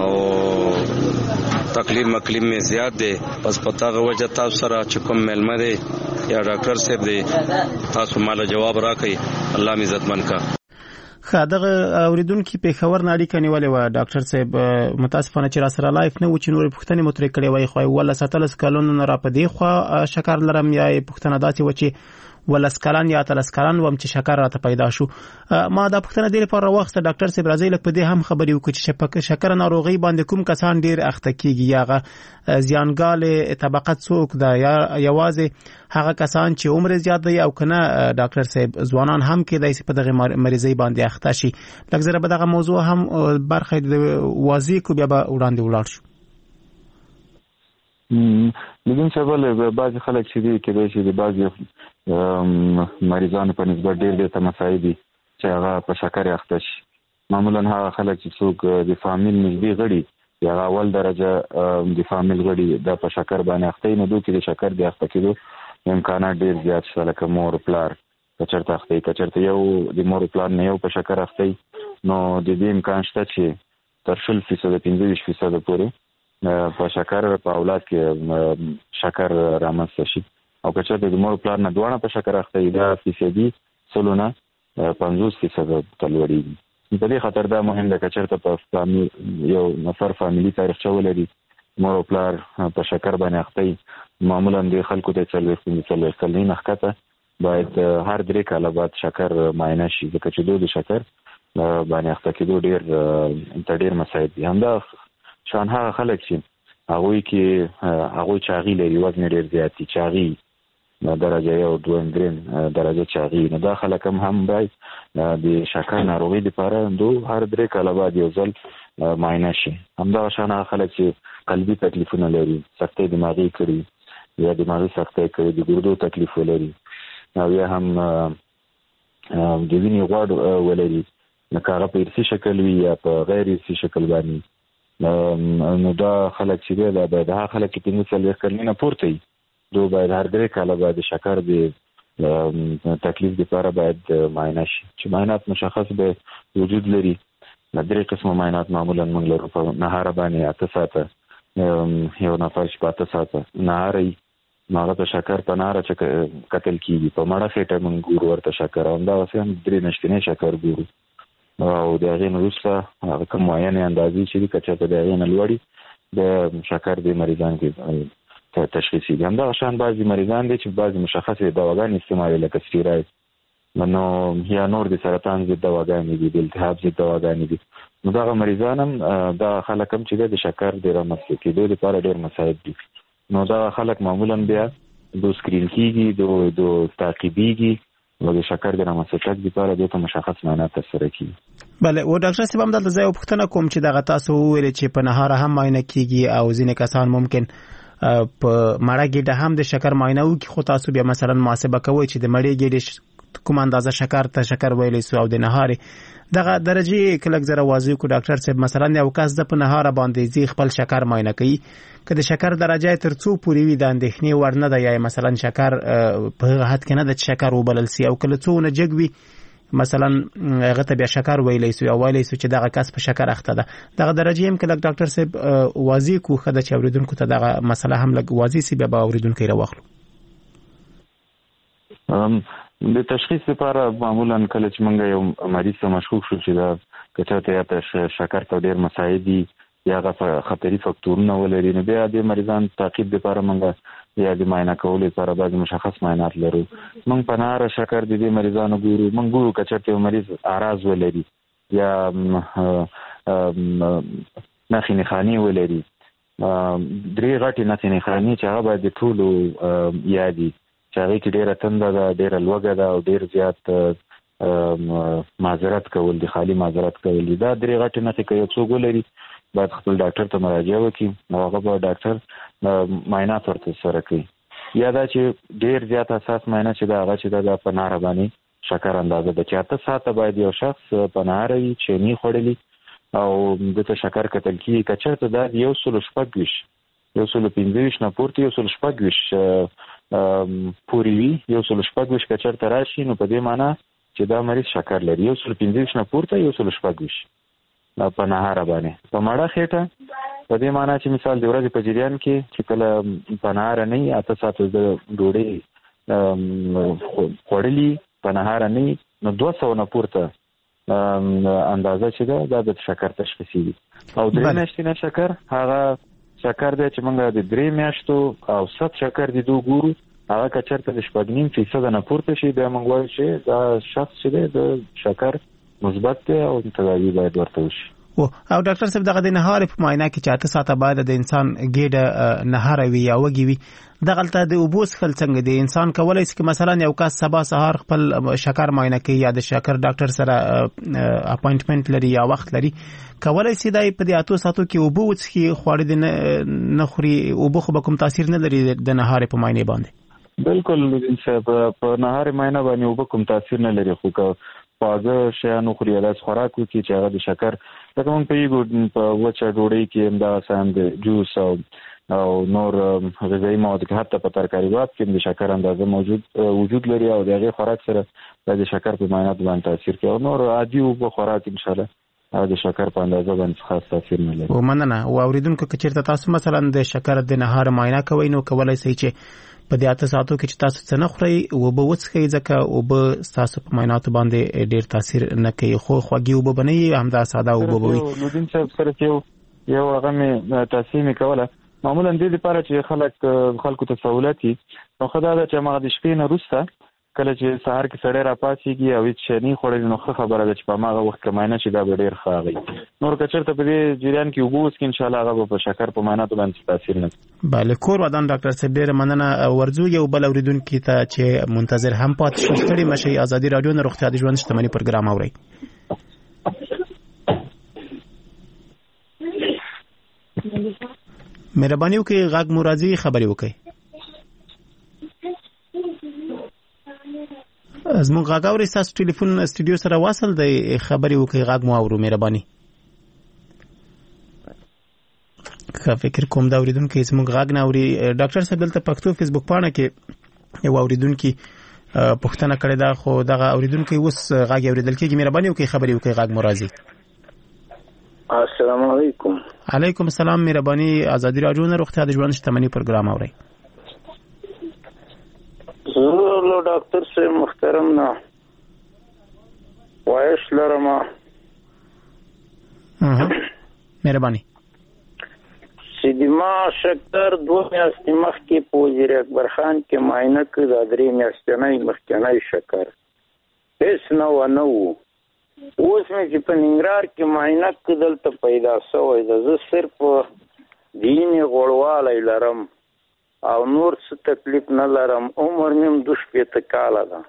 او تکلیف مکلیف می زیات دی. پس پتا غو وجه تاسو سره چې کوم ملمه دی یا ډاکټر صاحب دی تاسو مال جواب راکړئ. الله می عزتمن کا. دغه اوریدونکو پېښور نه اړیکه نیولې و ډاکټر صاحب، متاسفانه چې را سره لایف نه و چې نور پوښتنې مترې کړې وای. خو ولا 17 کلونو نه را پدې خو شکر لرم یا پوښتنه داسې و چې ولس کلان یا 13 کلان وم چې شکر راته پیدا شو. ما دا پوښتنه ډېر په وخت ډاکټر صاحب راځي لکه په دې هم خبرې وکړي چې شکر ناروغي باندې کوم کسان ډېر اخته کیږي یا زیانګال طبقه څوک دا یا یوازې هغه کسان چې عمر زیات دی او کنه ډاکټر صاحب ځوانان هم کې دایسي په دغه مریضي باندې اخته شي. لکه زره به دغه موضوع هم برخه واضح کو بیا به وړاندې ولاړ شو. لګین څه بعض خلک چې دي کې د بعض مریضانو په نسبت ډېر د مسایل دي چې هغه په شکر اخته شي. معمولا هغه خلک چې څوک د فامیل نږدې غړي یا اول درجه د فامیل غړي د په شکر باندې اخته نه دوی کې د شکر د اخته کېدو امکانات ډېر زیات شته. لکه مور پلار کچرته اخته کچرته یو د مور پلار نه یو په شکر اخته نو د دې امکان شته چې تر 40% 25% پورې په شکر په اولاد کې شکر رامنځته شي. او کچرته د مور پلار نه دوانه په شکر اخته دا فیصدي سلونه 50% تلوړي. په دې خاطر دا مهم ده کچرته په فامیل یو نفر فامیلی تاریخچه ولري مور او پلار په شکر باندې اخته معمولا د خلکو د 40 کلنۍ نخکته باید هر 3 کاله بعد شکر معاینه شي ځکه چې دوی د شکر باندې اخته کېدو ډېر مسایل دي. همدا شان هغه خلک چې هغوی چاغي لري وزن ډېر زیات دي چاغي درجه 1 2 3 درجه چاغي نه دا خلک هم باید د شکر ناروغي لپاره هر 3 کاله بعد یو ځل معاینه شي. همدا شان هغه خلک چې قلبي تکلیفونه لري سختي دماغي کړي یا دماغي سختي کړي د ګردو تکلیف ولري او یا هم د وینې غوړ ولري لکه هغه په ارثي شکل وي یا په غیر ارثي شکل باندې نو دا خلک چې دی دا باید هغه خلک چې 15 کلونه پورته وي دوی باید هر 3 کاله بعد شکر د تکلیف لپاره باید معاینه شي. چې معاینات مشخص به وجود لري. 3 قسمه معاینات معمولا موږ لرو په نهار باندې 8 ساعته یو نفر چې 8 ساعته نهاري هغه ته شکر په نهار چې قتل کیږي په مړه خېټه موږ ګورو ورته شکر او دا هم 3 میاشتنی شکر ګورو او د هغې نه وروسته هغه کوم معینې اندازې چې دي که چېرته د هغې نه لوړي د شکر د مریضان کې تشخیصي هم دا شان بعضی مریضان دي چې بعضی مشخصه دواګانې استعمالوي لکه سټیراید نو یا نور د سرطان ضد دواګانې دي د التهاب ضد دواګانې دي نو دا مریضان هم دا خلک هم چې د شکر د رامنځته کېدو لپاره ډېر مساعد دي نو دا خلک معمولا بیا د سکرین کېږي د تعقیبېږي او د شکر د رامنځته لپاره د مشخص معاینات ترسره کیږي. بله او ډاکټر صاحب هم دلته زه پوښتنه کوم چې دغه تاسو وویل چې په نهار هم معاینه کیږي او ځینې کسان ممکن په مړه ګډه هم د شکر معاینه وکړي خو تاسو بیا مثلا محاسبه کوئ چې د مړې ګډې کوم اندازه شکر ته شکر ویلی سو او د نهار دغه درجه کلک زره واضح کو ډاکټر صاحب مثلا یو کس د په نهار باندې زی خپل شکر معاینه کوي که د شکر درجه تر څو پورې وي د اندېښنې وړ نه ده یا مثلا شکر په هغه حد کې نه ده چې شکر وبلل سي او کله څو نه جګوي مثلا هغه ته بیا شکر ویلی سو او ویلی سو چې دغه کس په شکر اخته ده دغه درجه هم کله ډاکټر صاحب واضح کو خدای چې اوریدونکو ته دغه مسله هم لګ واضح سی بیا اوریدونکو راوخلو. د تشخیص لپاره معمولا کله چې موږ یو مریض ته مشکوک شو چې دا کچته یا ته شکر ته ډیر مساعد دي یا غو خطري فاکتورونه ولري نو بیا د مریضان تعقیب لپاره موږ یا د معاینه کولو لپاره بعض مشخص معاینات لرو. موږ په نهار شکر د دې مریضانو ګورو موږ ګورو کچته یو مریض اعراض ولري یا نښې نښانې ولري درې غټې نښې نښانې چې هغه باید د ټولو یادي چې هغه کې ډیره تنده ده ډیره لوږه ده او ډیر زیات معذرت کول دي خالی معذرت کول دي دا درې غټې نښې که یو څوک ولري باید خپل ډاکټر ته مراجعه وکړي نو هغه به ډاکټر معاینات ورته سره کوي یا دا چې ډیر زیات اساس معاینه چې دا هغه چې دا په نهار باندې شکر اندازه ده چې 8 ساعته باید یو شخص په نهار وي چینی خوړلی او دته شکر کتل کیږي که چېرته دا 126 125 نه پورته 126 پوری وي 126 که چېرته راشي نو په دې معنی چې دا مریض شکر لري 125 نه پورته 126 په نهار باندې په مړه خېټه په دې معنی چې مثال د ورځې په جریان کې چې کله په نهار نه 8 ساعته د ډوډۍ خوړلي په نهار نه نو 200 نه پورته اندازه چې دا د شکر تشخیصي دي او درې میاشتې نه شکر هغه شکر دی چې موږ د 3 میاشتو او 100 شکر دي دوه ګورو هغه که چېرته د 9.5% نه پورته شي بیا موږ وایو چې دا شخص چې دی د شکر مثبت دی او تداوی باید ورته وشي. او ډاکټر صاحب دغه د نهار په معاینه کې چې 8 ساعته بعد د انسان ګډه نهار وي یا وږي وي دغلته د اوبو څښل څنګه دی انسان کولای شي مثلا یو کس سبا سهار خپل شکر معاینه کوي یا د شکر ډاکټر سره اپاینټمنټ لري یا وخت لري کولای شي دای په 8 ساعتو کې اوبو وڅښي خواړه د نه خوري اوبو خو به کوم تاثیر نه لري د نهار په معاینه باندې. بالکل په نهار معاینه باندې اوبو کوم تاثیر نه لري خو پاګه شیانو خوري د خوراک کې چې هغه د شکر لکه موږ په وچه ډوډۍ کې دا ساند جوس او نور غذایی مواد کې حتی په ترکاریات کې د شکر اندازه وجود لري او دغه خوراک سره د شکر په معاینات باندې تاثیر کوي او نور عادي او خوراک ان شاء الله د شکر په اندازه باندې خاص تاثیر نه لري. ومننه او اوریدونکو که چیرته تاسو مثلا د شکر د نهار معاینه کوئ نو کولای شئ چې په 8 ساعتو کې چې تاسو څه نه خورئ او به وڅښئ ځکه او به تاسو په معایناتو باندې ډیر تاثیر نه کوي خو خوږی او به بنئ هم دا ساده او به وي. نو دین څه سره یو هغه مې تاسو کوله معمولا د دې لپاره چې خلکو ته سہولت وي نو خدای دا چې ما د شپې نه روسته کله چې سهار کې سړی را پاسيږي او هیڅ شي نه خوري نو خبره ده چې په ماغه وخت کې معاینه شي دا به ډیر ښاغي نور کچرته په دې جریان کې وګورئ چې ان شاء الله هغه په شکر په معایناتو باندې تاثیر نه. بله کور ودان ډاکټر صاحب ډیر مننه ورزو یو بل اوریدونکو ته چې منتظر هم پات شو ستړي مشي ازادي رادیو نه روغتیا د ژوند شتمنۍ پروګرام اوري. مهرباني وکړئ غږ مرادي خبري وکړئ. زموږ غږ اوري تاسو ټلیفون استودیو سره واصل دی خبري وکړئ غږ مو اورو مهرباني. که فکر کوم دا اوریدونکو زموږ غږ نه اوري ډاکټر صاحب دلته پښتو فیسبوک پاڼه کې یو اوریدونکو پښتنه کړې ده خو دغه اوریدونکو اوس غږ اوریدل کېږي مهرباني وکړئ خبري وکړئ غږ مرادي. السلام علیکم. علیکم السلام مهرباني ازادي رادیو نه روغتیا د ژوند شتمنۍ پروګرام اوري. زه ډاکټر صاحب محترم نه وایش لرم مهرباني چې د ما شکر 2 میاشتې مخکې په وزیر اکبر خان کې معاینه کړ، دا 3 میاشتنی مخکنی شکر هیڅ نه و. اوس مې چې په ننګرهار کې معاینه کړ دلته پیدا شوی ده. زه صرف دیني غوړوالی لرم او نور څه تکلیف نه لرم. عمر مې 2 کاله ده.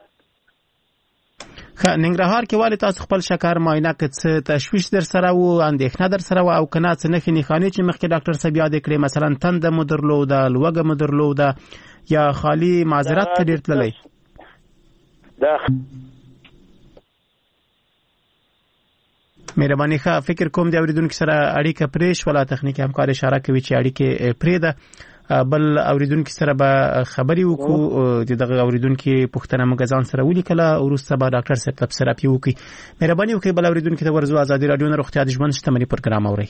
ننګرهار کې ولې تاسو خپل شکر معاینه کړ؟ څه تشویش در سره و، اندېښنه در سره و او که نه څه نښې نښانې چې مخکې ډاکټر صاحب یاد کړې، مثلا تنده مو درلوده، لوږه مو درلوده یا خالي معذرت ته ډېر تللی؟ مهرباني ښه، فکر کوم د اوریدونکو سره اړیکه پرې شوله، تخنیکي همکار اشاره کوي چې اړیکې پرېږده. بل اوریدونکو سره به خبرې وکړو، د دغه اوریدونکو پوښتنه موږ ځان سره ولیکله، وروسته به ډاکټر صاحب تبصره پرې وکړي. مهرباني وکړئ بل اوریدونکو ته ورځو. ازادي راډیو نه روغتیا د ژوند شتمني پروګرام اورئ.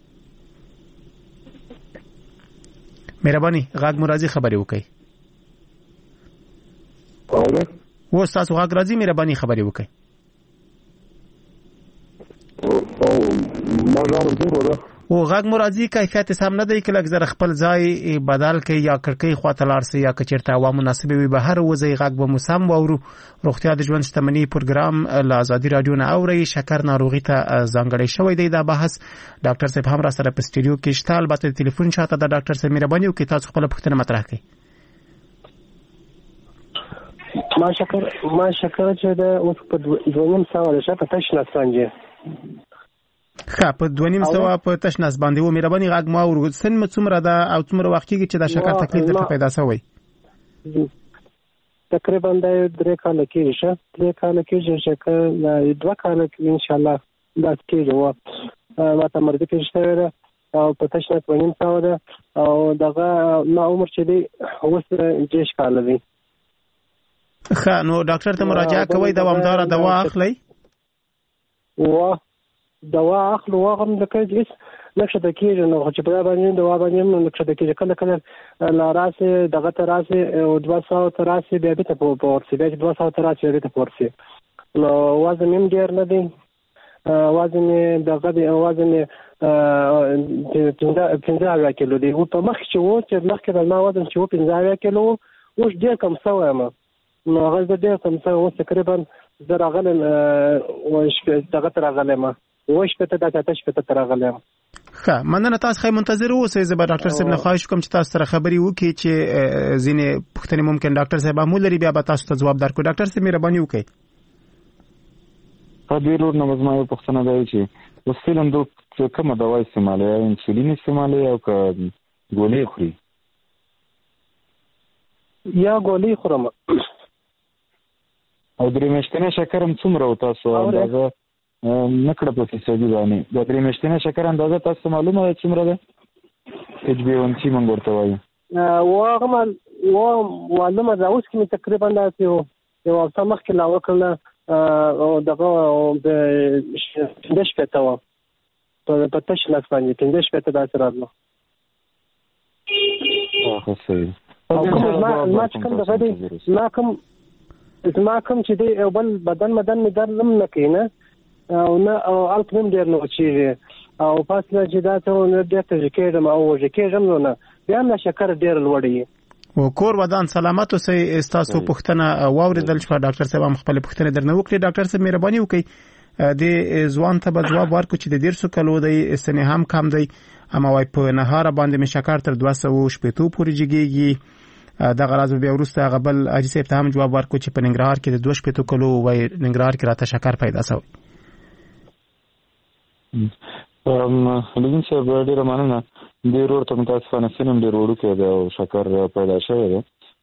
مهرباني غږ مو راځي، خبرې وکړئ. اوس تاسو غږ راځي، مهرباني خبرې وکړئ. او غږ مو راځي، کیفیت سم نه دی، که لږ زر خپل ځای بدل کړئ یا کړکۍ خواته لاړ شئ یا که چېرته هوا مناسبه وي بهر ووځئ، غږ به مو سم واورو. روغتیا د ژوند شتمني پروګرام له ازادي راډیو نه اورئ. شکر ناروغي ته ځانګړی شوی دی دا بحث. ډاکټر صاحب هم را سره په سټوډیو کې شته، البته ټلیفون شاته د ډاکټر صاحب. مهرباني وکړئ تاسو خپله پوښتنه مطرح کړئ. ما شکر چې د اوس په 2.5 ده په تشناس باندې. ښه، په 2.5 په تشناس باندې و. مهرباني غږ ما ورو. سن مو څومره ده او څومره وخت کېږي چې دا شکر تکلیف درته پیدا شوی؟ تقریبا د 3 کاله کېږي. 3 کاله کېږي شکر 2 کاله کې ان شاء الله دا کېږي. ما ته مرګ کې شوی ده او په تشناس 2.5 ده او دغه ما عمر چې دی اوس 10 کاله دی. ښه، نو ډاکټر ته مراجعه کوئ، دوامداره دوا اخلئ؟ دوا اخلو واغم د کېږي نقشه د کېږي نو چې په باندې دوا باندې نقشه د کېږي کله کله لا راسه دغه ته راسه او 200 ته راسه بیا به ته پورسي، بیا 200 ته راسه بیا ته پورسي. نو وزن هم ډیر نه دی، وزن دغه دی وزن 15 کیلو دی. او په مخ چې مخکې ما وزن چې 15 کیلو اوس ډیر کم شوی یم. نو هغه ډیر کم شوی اوس تقریبا زه راغلم دغه ته راغلم وش په ته ترغلم. ښه، مننه. تاسو خې منتظر اوسئ. زه به ډاکټر صاحب نه خواهش کوم چې تاسو سره خبرې وکړي چې ځینې پوښتنې ممکن ډاکټر صاحب هم ولري، بیا به تاسو ته ځواب درکړو. ډاکټر صاحب مهرباني وکړئ. په دې لور نه زما یو پوښتنه ده چې اوس فلم د کومه دوا استعمالوي، انسولین استعمالوي او که ګولۍ خوري؟ یا ګولۍ خورم. او 3 میاشتنی شکر هم څومره و تاسو اندازه نکړه په فیصدي باندې؟ د 3 میاشتنی شکر اندازه تاسو معلومه ده څومره ده؟ HbA1c مونږ ورته وایو. معلومه ده اوس کې تقریبا داسې یو هفته مخکې لا وکړله او دغه د 15 شپېته وه په تشناس باندې 15 شپېته داسې راتله. زما کوم چې دی یو بل بدن مې درد هم نه کوي نه او نه او الک هم ډېر نه وچېږي او فاصله چې دا ته نه ډېر تږي کېږم او وږی کېږم نو نه بیا هم شکر ډېر لوړ وي. او کور ودان سلامت اوسئ. ستاسو پوښتنه واورېدل شوه، ډاکټر صاحب هم خپلې پوښتنې درنه وکړې. ډاکټر صاحب مهرباني وکړئ د ځوان ته به ځواب ورکړو چې د 150 کلو دی، سن هم کم دی، اما وای په نهار باندې مې شکر تر 280 پورې جګېږي. دغه راز بیا وروسته هغه بل حاجي صاحب ته هم جواب ورکړو چې په ننګرهار کې د 280 کلو وای ننګرهار کې راته شکر پیدا شوی. لږ څه ډېره مننه. دې ورور ته متاسفانه سنم ډېر وړوکی دی او شکر پیدا شوی دی.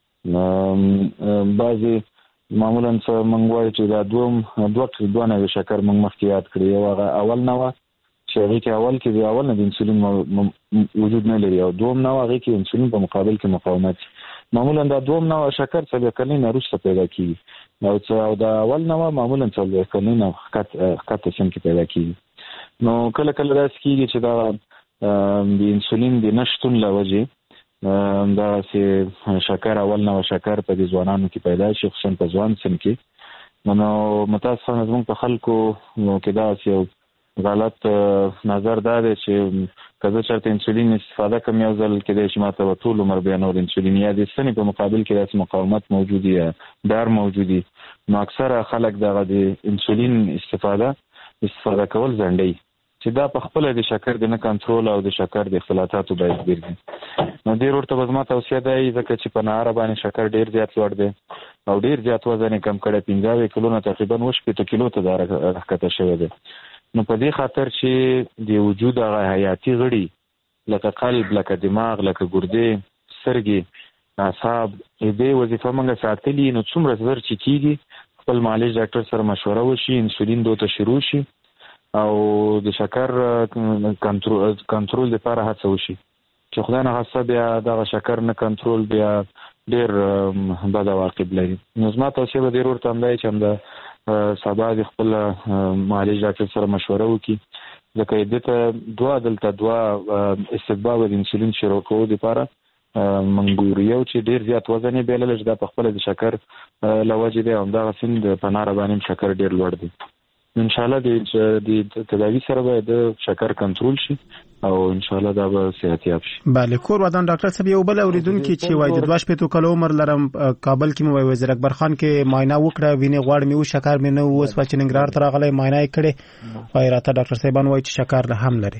بعضې معمولا څه موږ وایو چې دا دوه نوې شکر موږ مخکې یاد کړي. یو هغه اول نوه چې هغې کې اول کې د اول نه د انسولین وجود نه لري او دوم نوه هغې کې انسولین په مقابل کې مقاومت. معمولا دا دوم نوه شکر 4 کلنۍ نه وروسته پیدا کېږي او دا اول نوه معمولا 4 کلنۍ نه ښکته سن کې پیدا کېږي. نو کله کله داسې کېږي چې دا د انسولین د نشتون له وجې داسې شکر اول نوه شکر په دې ځوانانو کې پیدا شي، خصوصا په ځوان سن کې. نو متاسفانه زموږ په خلکو کې داسې یو غلط نظر دا دی چې که زه چېرته انسولین استفاده کوم یو ځل کېدای شي ماته به ټول عمر بیا نور انسولین یا د ستنې په مقابل کې داسې مقاومت موجود یا ډار موجود وي، نو اکثره خلک دغه د انسولین استفاده کول ځنډوي چې دا په خپله د شکر د نه کنټرول او د شکر د اختلاطاتو باعث ګرځي. نو ډېر ورته به زما توصیه دا وي ځکه چې په نهاره باندې شکر ډېر زیات لوړ دی او ډېر زیات وزن یې کم کړی، 15 کیلو نه تقریبا 8 کیلو ته دا راښکته شوی دی. نو په دې خاطر چې د وجود هغه حیاتي غړي لکه قلب، لکه دماغ، لکه ګردې، سترګې، اعصاب، دې وظیفه موږ ساتلي، نو څومره زر چې کېږي خپل معالج ډاکټر سره مشوره وشي، انسولین دوته شروع شي او د شکر کنټرول لپاره هڅه وشي چې خدای نه خاصه بیا دغه شکر نه کنټرول بیا ډېر بد عواقب لري. نو زما توصیه به ډېر ورته همدا چې همدا سبا د خپل معالج ډاکټر سره مشوره وکړي ځکه دې ته دوه استقبال د انسولین شروع کولو لپاره منګوري او چې ډېر زیات وزن یې بلل چې دا په خپل د شکر له وجې دی او همدغه سند په ناره باندې شکر ډېر لوړ دی. ان شاء الله د تداوی سره به د شکر کنټرول شي او ان شاء الله دا به صحت یاب شي. بله کور ودان ډاکټر صاحب یو بل اوریدونکي چې وایي د 22 کال عمر لرم، کابل کې مې وزیر اکبر خان کې معاینه وکړه، وینې غوړ مې و، شکر مې نه و، اوس په ننګرهار ته راغلی معاینه یې کړې، وایي راته ډاکټر صاحبان وایي چې شکر هم لري.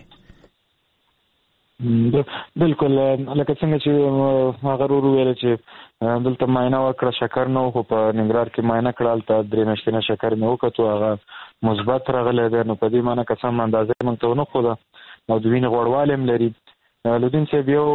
بالکل لکه څنګه چې هغه ویل چې دلته معاینه وکړه شکر نه و، خو په ننګرهار کې معاینه کړه هلته 3 میاشتې نه شکر مې وکتو، هغه مثبت راغلی دی. نو په دې معنی که سم اندازه موږ ته ونه ښوده او د وینې غوړوالی هم لري. لودین صاحب یو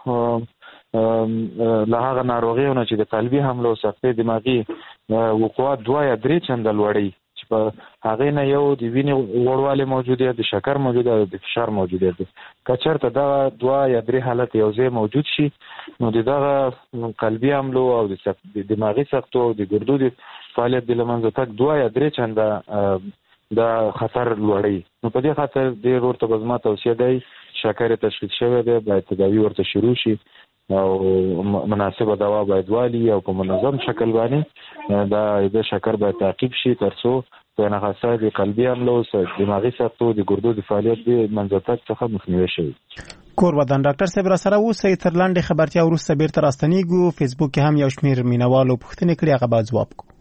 له هغه ناروغیو نه چې د قلبي حمله او سختې دماغي وقوعات 2 یا 3 چنده لوړوي چې په هغې نه یو د وینې غوړوالی موجود دی، د شکر موجود دی او د فشار موجود دی. که چېرته دغه 2 یا 3 حالت یو ځای موجود شي نو د دغه قلبي حملو او د دماغي سختو او د ګردو د فعالیت د له منځه تګ 2 یا 3 چنده دا خطر لوړوي. نو په دې خاطر ډېر ورته به زما توصیه دی شکر یې تشخیص شوی دی، باید تداوي ورته شروع شي او مناسبه دوا باید والي او په منظم شکل باندې دا د شکر باید تعقیب شي تر څو په نه خاصه د قلبي حملو دماغي سختو د ګردو د فعالیت د منځه تګ څخه مخنیوی شي. کور ودان ډاکټر صاحب را سره اوسئ، تر لاندې خبرتیا وروسته بیرته راستنیږو. فیسبوک کې هم یو شمېر مینوالو پوښتنې کړي، هغه باید ځواب کړو.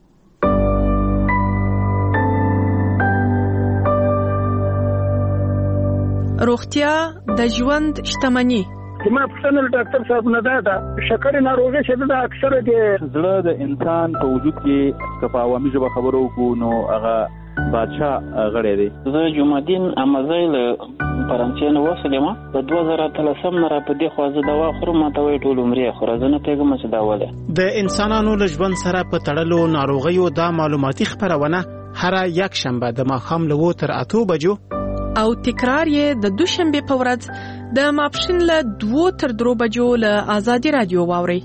روغتیا د ژوند شتمني. زما پوښتنه ډاکټر صاحب نه ده شکر ناروغي چې د اکثره د زړه د انسان په وجود کې که په عوامي ژبه خبرو وکړو نو هغه بادشاه غړی دی. زه جمعدین امازی له فرانسې نه وسلم، په 2013 نه را په دې خو زه دوا خورم، ماته وایي ټول عمرې خورم، زه نه پوهېږم چې دا ولې. د انسانانو له ژوند سره په تړلو ناروغیو دا معلوماتي خپرونه هره یک شنبه د ماښام له 7 تر 8 بجو او تکرار یې د دوشنبه په ورځ د ماپښین له 2 تر 3 بجو له آزادي رادیو واوري.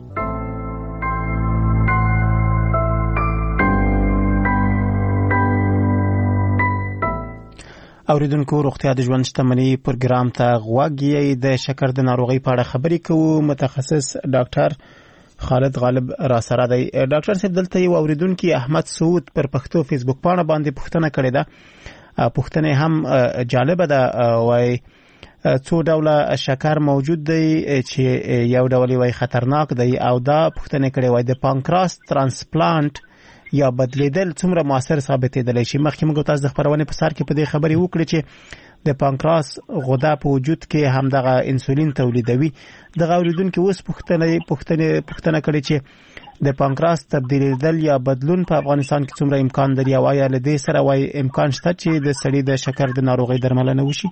اوریدونکو روغتیا د ژوند شتمني پروګرام ته غوږ یې د شکر د ناروغۍ په اړه خبرې کوو. متخصص ډاکټر خالد غالب را سره دی. ډاکټر صاحب دلته یو اوریدونکو احمد سعود پر پښتو فیسبوک باندې پوښتنه کړې ده، پوښتنه هم جالبه ده، وای څو ډوله شکر موجود دی چې یو ډول وای خطرناک دی او دا پوښتنه کړې وای د پانکراس ترانسپلانت یا بدلیدل څومره موثر ثابتېدلی شي. مخکې موږ تاسو د خبرونې په سر کې په دې خبرې وکړې چې د پانکراس غده په وجود کې هم دغه انسولین تولیدوي. دغه اوریدونکو اوس پوښتنه کړې چې د پانکراس تبدیلیدل یا بدلون په افغانستان کې څومره امکان لري او آیا له دې سره وای امکان شته چې د سړي د شکر د ناروغۍ درملنه وشي؟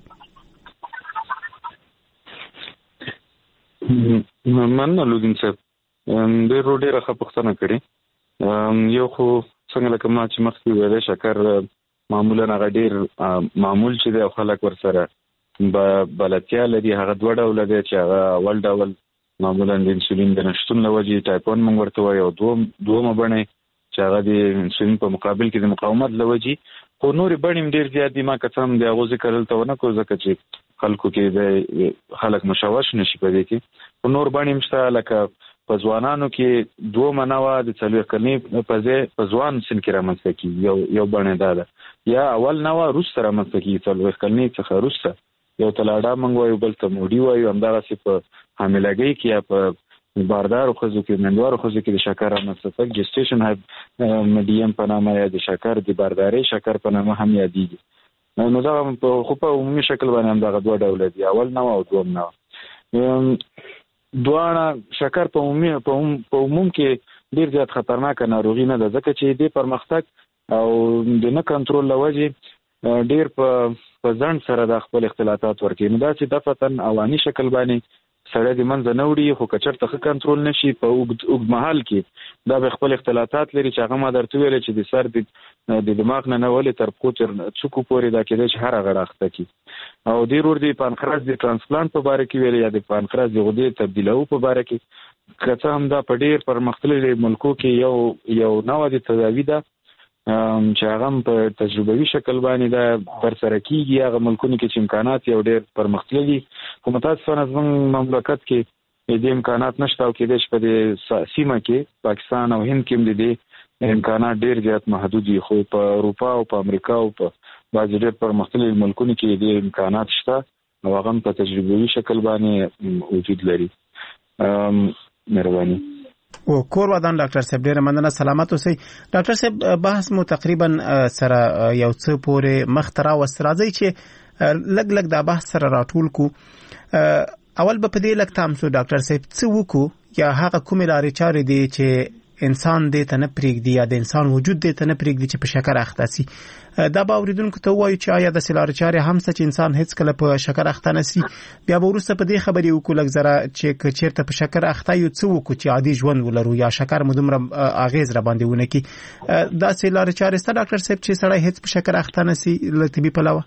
مننه لودین صاحب، ډېره ښه پوښتنه کړې. یو خو څنګه لکه ما چې مخکې ویلې شکر معمولا هغه ډېر معمول چې دی او خلک ورسره بلدتیا لري، هغه 2 ډوله دی چې هغه اول ډول معمولا د انسولین د نشتون له وجې ټایپ 1 موږ ورته وایو، دومه بڼه چې هغه د انسولین په مقابل کې د مقاومت له وجې، خو نورې بڼې هم ډېر زیات دي. ما که څه هم د هغو ذکر دلته ونه کړو ځکه چې خلکو کې د خلک مشوش نشي په دې کې، خو نور بڼې هم شته. لکه په ځوانانو کې 2 منوه د 4 کلنۍ په ځای په ځوان سن کې رامنځته کېږي، یو بڼه دا ده. یا اول نو روسته رامنځته کیږي 40 کلنې څخه روسته یو تلاړه موږ وایو بل ته موډي وایو همدغسې په حاملګۍ کې یا په باردارو ښځو کې مندوارو ښځو کې د شکر رامنځته تګ جسټیشن میډیم په نامه یا د شکر د باردارۍ شکر په نامه هم یادېږي. نو دغه خو په عمومي شکل باندې همدغه دوه ډوله دي، اول نوع او دوم نوع. دواړه شکر په عموم کې ډېر زیات خطرناکه ناروغي نه ده، ځکه چې دې پرمختګ او د نه کنټرول له وجې ډېر په ځنډ سره د خپل اختلاطات ورکوي. نو داسې دفعتاً اواني شکل باندې سړی د منځه نه وړي، خو که چېرته ښه کنټرول نه شي په اوږد مهال کې دا به خپل اختلاطات لري چې هغه ما درته ویلې چې د سر د دماغ نه ولې تر پښو تر څوکو پورې دا کېدای چې هر هغه راښکته کړي. او ډېر ور د پانکراس د ټرانسپلانټ په باره کې ویلې یا د پانکراس د غدې تبدیلو په باره کې، که څه هم دا په ډېر پرمختللي ملکو کې یو نوع د تداوي ده چې هغه په تجربوي شکل باندې دا ترسره کیږي. هغه ملکونه کې چې امکانات یو ډېر پرمختللي، خو متاسفانه زموږ مملکت کې دې امکانات نشته او کېدای شي په دې سیمه کې پاکستان او هند کې هم د دې امکانات ډېر زیات محدود دي، خو په اروپا او په امریکا او په بعضې ډېر پرمختللي ملکونو کې دې امکانات شته او هغه هم په تجربوي شکل باندې وجود لري. مهرباني. او کور ودان ډاکټر صاحب ډیره مننه، سلامت اوسئ. ډاکټر صاحب بحث مو تقریبا سره یو څه پورې مخ ته راوست، راځي چې لګ دا بحث سره راټول کو. اول به په دې لګ تام سو ډاکټر صاحب څه وکړو یا هغه کومې لارې چارې دي چې انسان دې ته نه پرېږدي یا د انسان وجود دې ته نه پرېږدي چې په شکر اخته سي. دا به اوریدونکو ته وایو چې آیا د لارې چارې هم څه چې انسان هیڅ کله په شکر اخته نه سي. بیا به وروسته په دې خبرې وکړو لږ زره چې چېرته په شکر اخته یو څه وکړو چې عادي ژوند ولرو یا شکر مو دومره اغېز را باندې ونه کړي. داسې لارې چارې شته ډاکټر صاحب چې سړی هیڅ په شکر اخته نه سي له طبي پلوه؟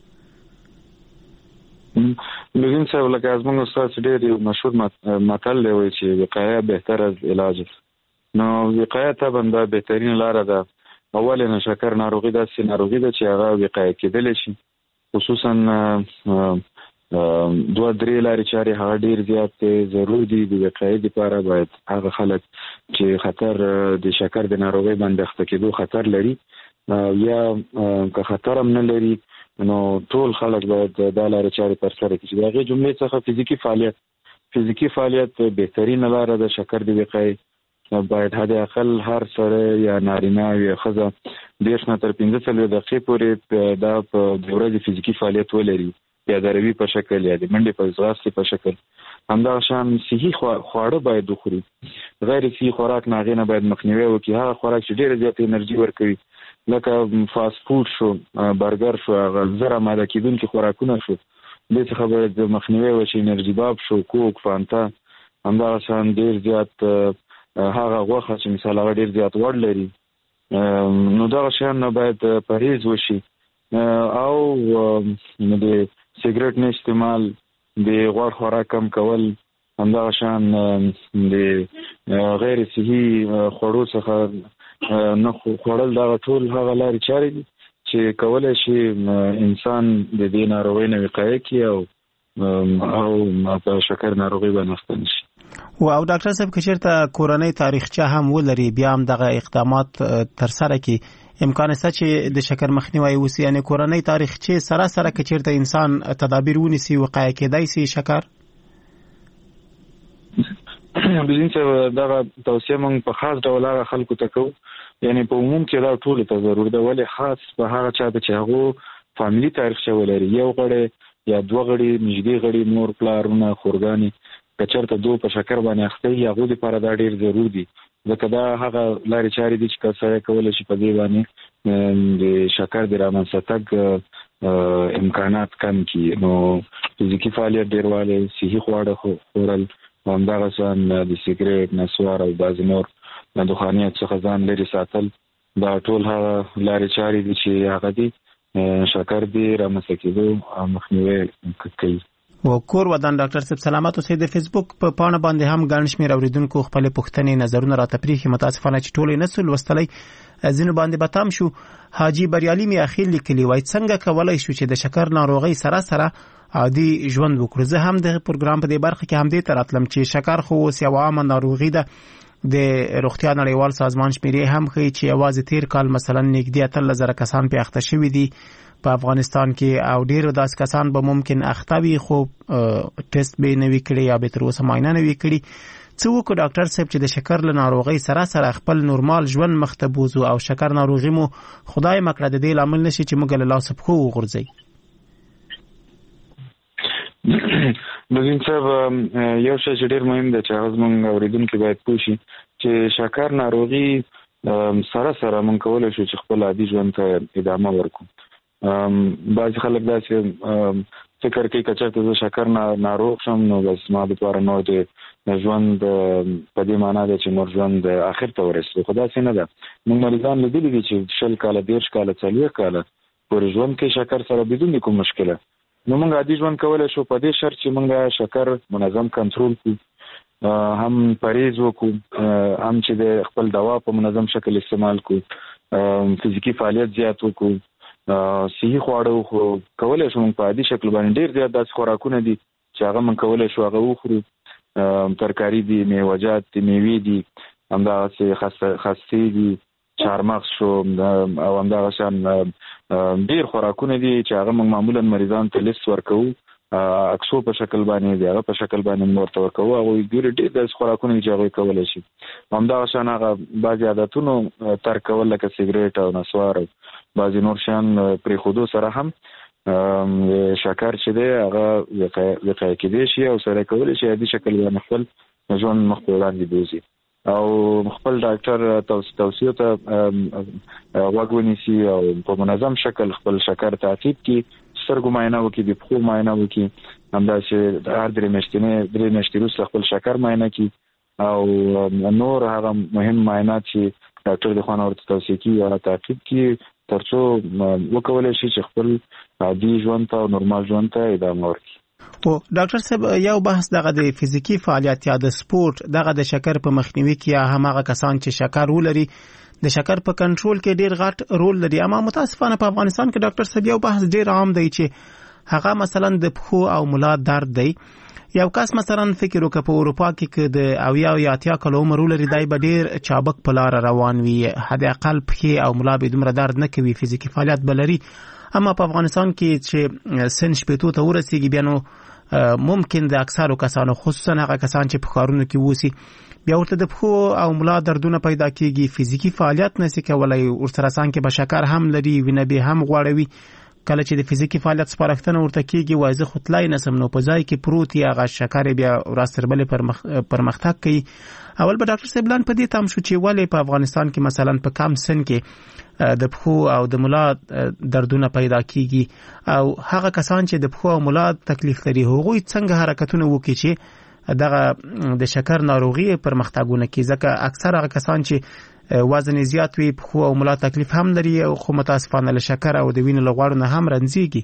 لوګین صاحب لکه زموږ استاد ډېر مشهور متل دی وایي چې وقایه بهتر از علاج. نو وقایه طبعا دا بهترین لاره ده. اول نه شکر ناروغي داسې ناروغي ده چې هغه وقایه کېدلی شي، خصوصا دوه درې لارې چارې هغه ډېر زیات ضرور دي د وقایې لپاره. باید هغه خلک چې خطر د شکر د ناروغۍ باندې اخته کېدو خطر لري یا که خطر هم نه لري، نو ټول خلک باید دا لارې چارې ترسره کړي. د هغې جملې څخه فزیکي فعالیت بهترینه لاره ده شکر د وقایې. باید حد اقل هر سره یا نارینه یا ښځه 10 نه تر 15 دقیقې پورې دا په د ورځې فزیکي فعالیت ولري، یا د روي په شکل یا د منډې په ځغاستې په شکل. همدغه شان صحي خواړه باید وخوري، غیر صحي خوراک نه هغې نه باید مخنیوی وکړي. هغه خوراک چې ډېره زیاته انرژي ورکوي لکه فاست فود شو، برګر شو، هغه زر اماده کېدونکي خوراکونه شو، دې څخه باید مخنیوی وشي. انرژي باب شو، کوک، فانتا. همدغه شان ډېر زیات هغه غوښه چې مثال هغه ډېر زیات غوړ لري، نو دغه شیان نه باید پرهیز وشي. او د سیګریټ نه استعمال، د غوړ خوراک کم کول، همدغه شان د غیر صحي خوړو څخه نه خوړل، دغه ټول هغه لارې چارې دي چې کولی شي انسان د دې ناروغۍ نه وقایه کړي او په شکر ناروغۍ باندې اخته نه شي. او ډاکټر صاحب که چېرته کورنۍ تاریخچه هم ولري بیا هم دغه اقدامات ترسره کړي، امکان شته چې د شکر مخنیوی وشي؟ یعنې کورنۍ تاریخچه سره که چېرته انسان تدابیر ونیسي وقایه کېدای شي شکر؟ بلین صاحب دغه توصیه موږ په خاص ډول هغه خلکو ته کوو، یعنې په عموم کې دا ټولو ته ضرور ده، ولې خاص په هغه چا ته چې هغو فامیلي تاریخچه ولري، یو غړی یا دوه غړي، نږدې غړي، مور، پلارونه، خورګانې، که چېرته دو په شکر باندې اخته وي هغوی دپاره دا ډېر ضرور دي، ځکه دا هغه لارې چارې دي چې که سړی کولی شي په دې باندې د شکر د رامنځته تګ امکانات کم کړي. نو فزیکي فعالیت ډېروالی، صحي خواړه خورل، همدغه شان د سیګریټ، نسوار او بعضې نور دخانیات څخه ځان لرې ساتل، دا ټول هغه لارې چارې دي چې هغه دي شکر دې رامنځته کېدو مخنیوی کوي. و کور ودان ډاکټر صاحب سلامت اوسئ. د فیسبوک په پاڼه باندې هم ګڼ شمېر اوریدونکو خپلې پوښتنې نظرونه راته پرېښي، متاسفانه چې ټول یې نه سو لوستلی، ځینو باندې به تم شو. حاجي بریالي مې اخیر لیکلي وایي څنګه کولی شو چې د شکر ناروغۍ سره عادي ژوند وکړو. زه هم د پروګرام په دې برخه کې همدې ته راتلم چې شکر خو اوس یوه عامه ناروغي ده، د روغتیا نړیوال سازمان شمیرې هم ښیي چې یوازې تیر کال مثلا نږدې 13,000 کسان په اخته شوي دي په افغانستان کې او ډیر داس کسان به ممکن اخته وي خو ټیسټ به نه وي کړی یا به تر اوسه معاینه نه وي کړی. څه وکړو ډاکټر صاحب چې د شکر له ناروغۍ سره خپل نورمال ژوند مخ ته بوزو او شکر ناروغي مو خدای مکړه د دې لامل نشي چې موږ له لاسه پښو وغورځي؟ نوین صاحب یو شی چې ډیر مهم دی چې هغه موږ اوریدونکو باید پوه شي چې شکر ناروغي سره موږ کولای شو چې خپل عادي ژوند ته ادامه ورکړو. بعض خلک داسې فکر کوي چې چې زه شکر ناروغ شم نو بس ما لپاره نور د ژوند په دې معنی ده چې نور ژوند اخر ته ورسېږي. خو داسې نه ده. موږ مریضان لیدلي دي چې 20 کاله 30 کاله 40 کاله پورې ژوند کې شکر سره بدون کوم مشکله. نو موږ عادي ژوند کولای شو په دې شرط چې موږ شکر منظم کنټرول کړو، هم پرهیز وکړو، هم چې د خپل دوا په منظم شکل استعمال کړو، فزیکی فعالیت زیات وکړو، صحي خواړه خو کولای شو موږ په عادي شکل باندې ډیر زیات داسې خوراکونه دي چې هغه موږ کولای شو هغه وخورو. ترکاری دي، میوه‌جات دي، میوې دي، همداسې خستې دي، چارمغز شو او همدغه شان ډیر خوراکونه دي چې هغه موږ معمولا مریضان ته لیست ورکوو، اکسو په شکل باندې دی، هغه په شکل باندې ورته ورکوو. هغه ډیر داسې خوراکونه چې هغه کولای شي. همدغه شان هغه بعضې عادتونو ترک کول لکه سیګریټ او نسوار او بعضې نور شیان پرېښودو سره هم شکر چې دی هغه وقایه کېدی شي او سره کولی شي عادي شکل باندې خپل ژوند مخ په وړاندې بوځي او خپل ډاکټر توصیو ته غوږ ونیسي او په منظم شکل خپل شکر تعقیب کړي، سترګو معاینه وکړي، د پښو معاینه وکړي، همداسې هر 3 میاشتې وروسته خپل شکر معاینه کړي او نور هغه مهم معاینات چې ډاکټر د خوا نه ورته توصیه کوي هغه تعقیب کړي ترڅو وکولای شي چې خپل عادي ژوند ته او نورمال ژوند ته ادامه ورکړي. او ډاکټر صاحب یو بحث دغه د فزیکی فعالیت یا د سپورت دغه د شکر په مخنیوي کې یا همغه کسان چې شکر ولري د شکر په کنټرول کې ډیر غټ رول لري. اما متاسفانه په افغانستان کې ډاکټر صاحب یو بحث ډیر عام دی چې هغه مثلا د پښو او ملا درد دی. یو کس مثلا فکر وکړي په اروپا کې د 70 یا 80 کال عمر لري دای به ډیر چابک په لار روان وي، حد اقل پښې او ملا به دومره درد نه کوي، فزیکی فعالیت بلري. اما په افغانستان کې چې سن شپېتو ته ورسیږي بیا نو ممکن د اکثرو کسانو خصوصا هغه کسان چې په ښارونو کې اوسي بیا ورته د پښو او ملا دردونه پیدا کیږي، فزیکی فعالیت نشي کولای، ورسره ځان کې به شکر هم لري، وینه به هم غوړوي. کله چې د فزیکی فعالیت سپارښتنه ورته کیږي وایي زه خطلای نسم نو په ځای کې پروت یا هغه شکر بیا راستربلې پرمختګ کوي. اول به ډاکټر صاحب لاندې په دې تام شو چې ولې په افغانستان کې مثلا په کم سن کې د پښو او د ملا دردونه پیدا کیږي او هغه کسان چې د پښو او ملا تکلیف لري هغوی څنګه حرکتونه وکړي چې دغه د شکر ناروغي پرمختګونه کوي؟ ځکه اکثر هغه کسان چې وزن زیات وي پښو او ملا تکلیف هم لري او خو متاسفانه له شکر او د وینې له غوړو نه هم رنځيږي.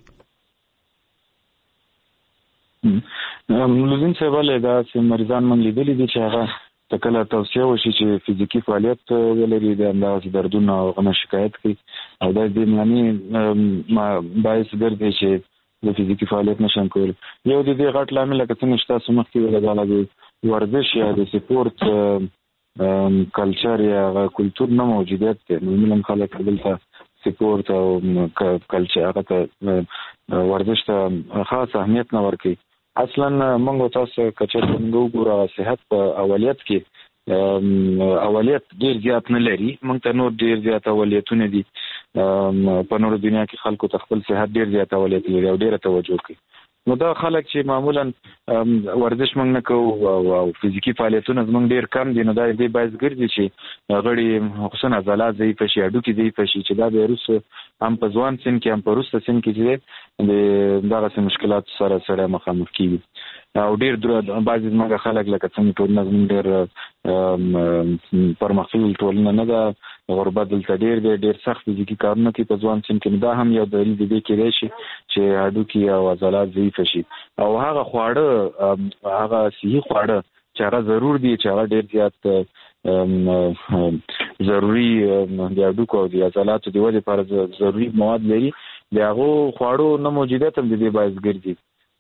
لوزین صاحب له دا چې مریضان من لیدلي دي چې هغه تکله توصیه وشي چې فزیکی فعالیت ولري د اندازې دردونه او غنه شکایت کوي او د دې معنی ما باعث ګرځي چې د فزیکی فعالیت نشم کول. یو د دې غټ لامل لکه څنګه چې تاسو مخکې ویل د ورزش یا د سپورت کلچر یا کلتور نه موجودیت دی. معمولا خلک دلته سپورت او کلچر هغه ته ورزش ته خاص اهمیت نه ورکوي. اصلا موږ تاسو کچر موږ وګورو صحت په اولیت کې اولیت ډیر زیات نه لري، موږ ته نور ډیر زیات اولیتونه دي. په نور دنیا کې خلکو ته خپل صحت ډیر زیات اولیت لري او ډیره توجه کوي. نو دا خلک چې معمولا ورزش موږ نه کوو او فزیکی فعالیتونه زموږ ډیر کم دي نو دا دې باعث ګرځي چې غړي خصوصا عضلات ضعیف شي، هډوکي ضعیف شي چې دا به وروسته هم په ځوان سن کې هم په وروسته سن کې چې د دغسې مشکلاتو سره مخامخ کیږي. او ډیر بعضې زموږ خلک لکه څنګه ټولنه زموږ ډیر پرمختللې ټولنه نه ده، غربت دلته ډیر دی، ډیر سخت فزیکي کارونه کوي په ځوان سن کې. دا هم یو دلیل دی کېدای شي چې هډوکي او عضلات ضعیف شي. او هغه خواړه هغه صحي خواړه چې هغه ضرور دي چې هغه ډیر زیات ضروري د هډوکو او د عضلاتو د ودې لپاره ضروري مواد لري، د هغو خواړو نه موجودیت هم د دې باعث ګرځي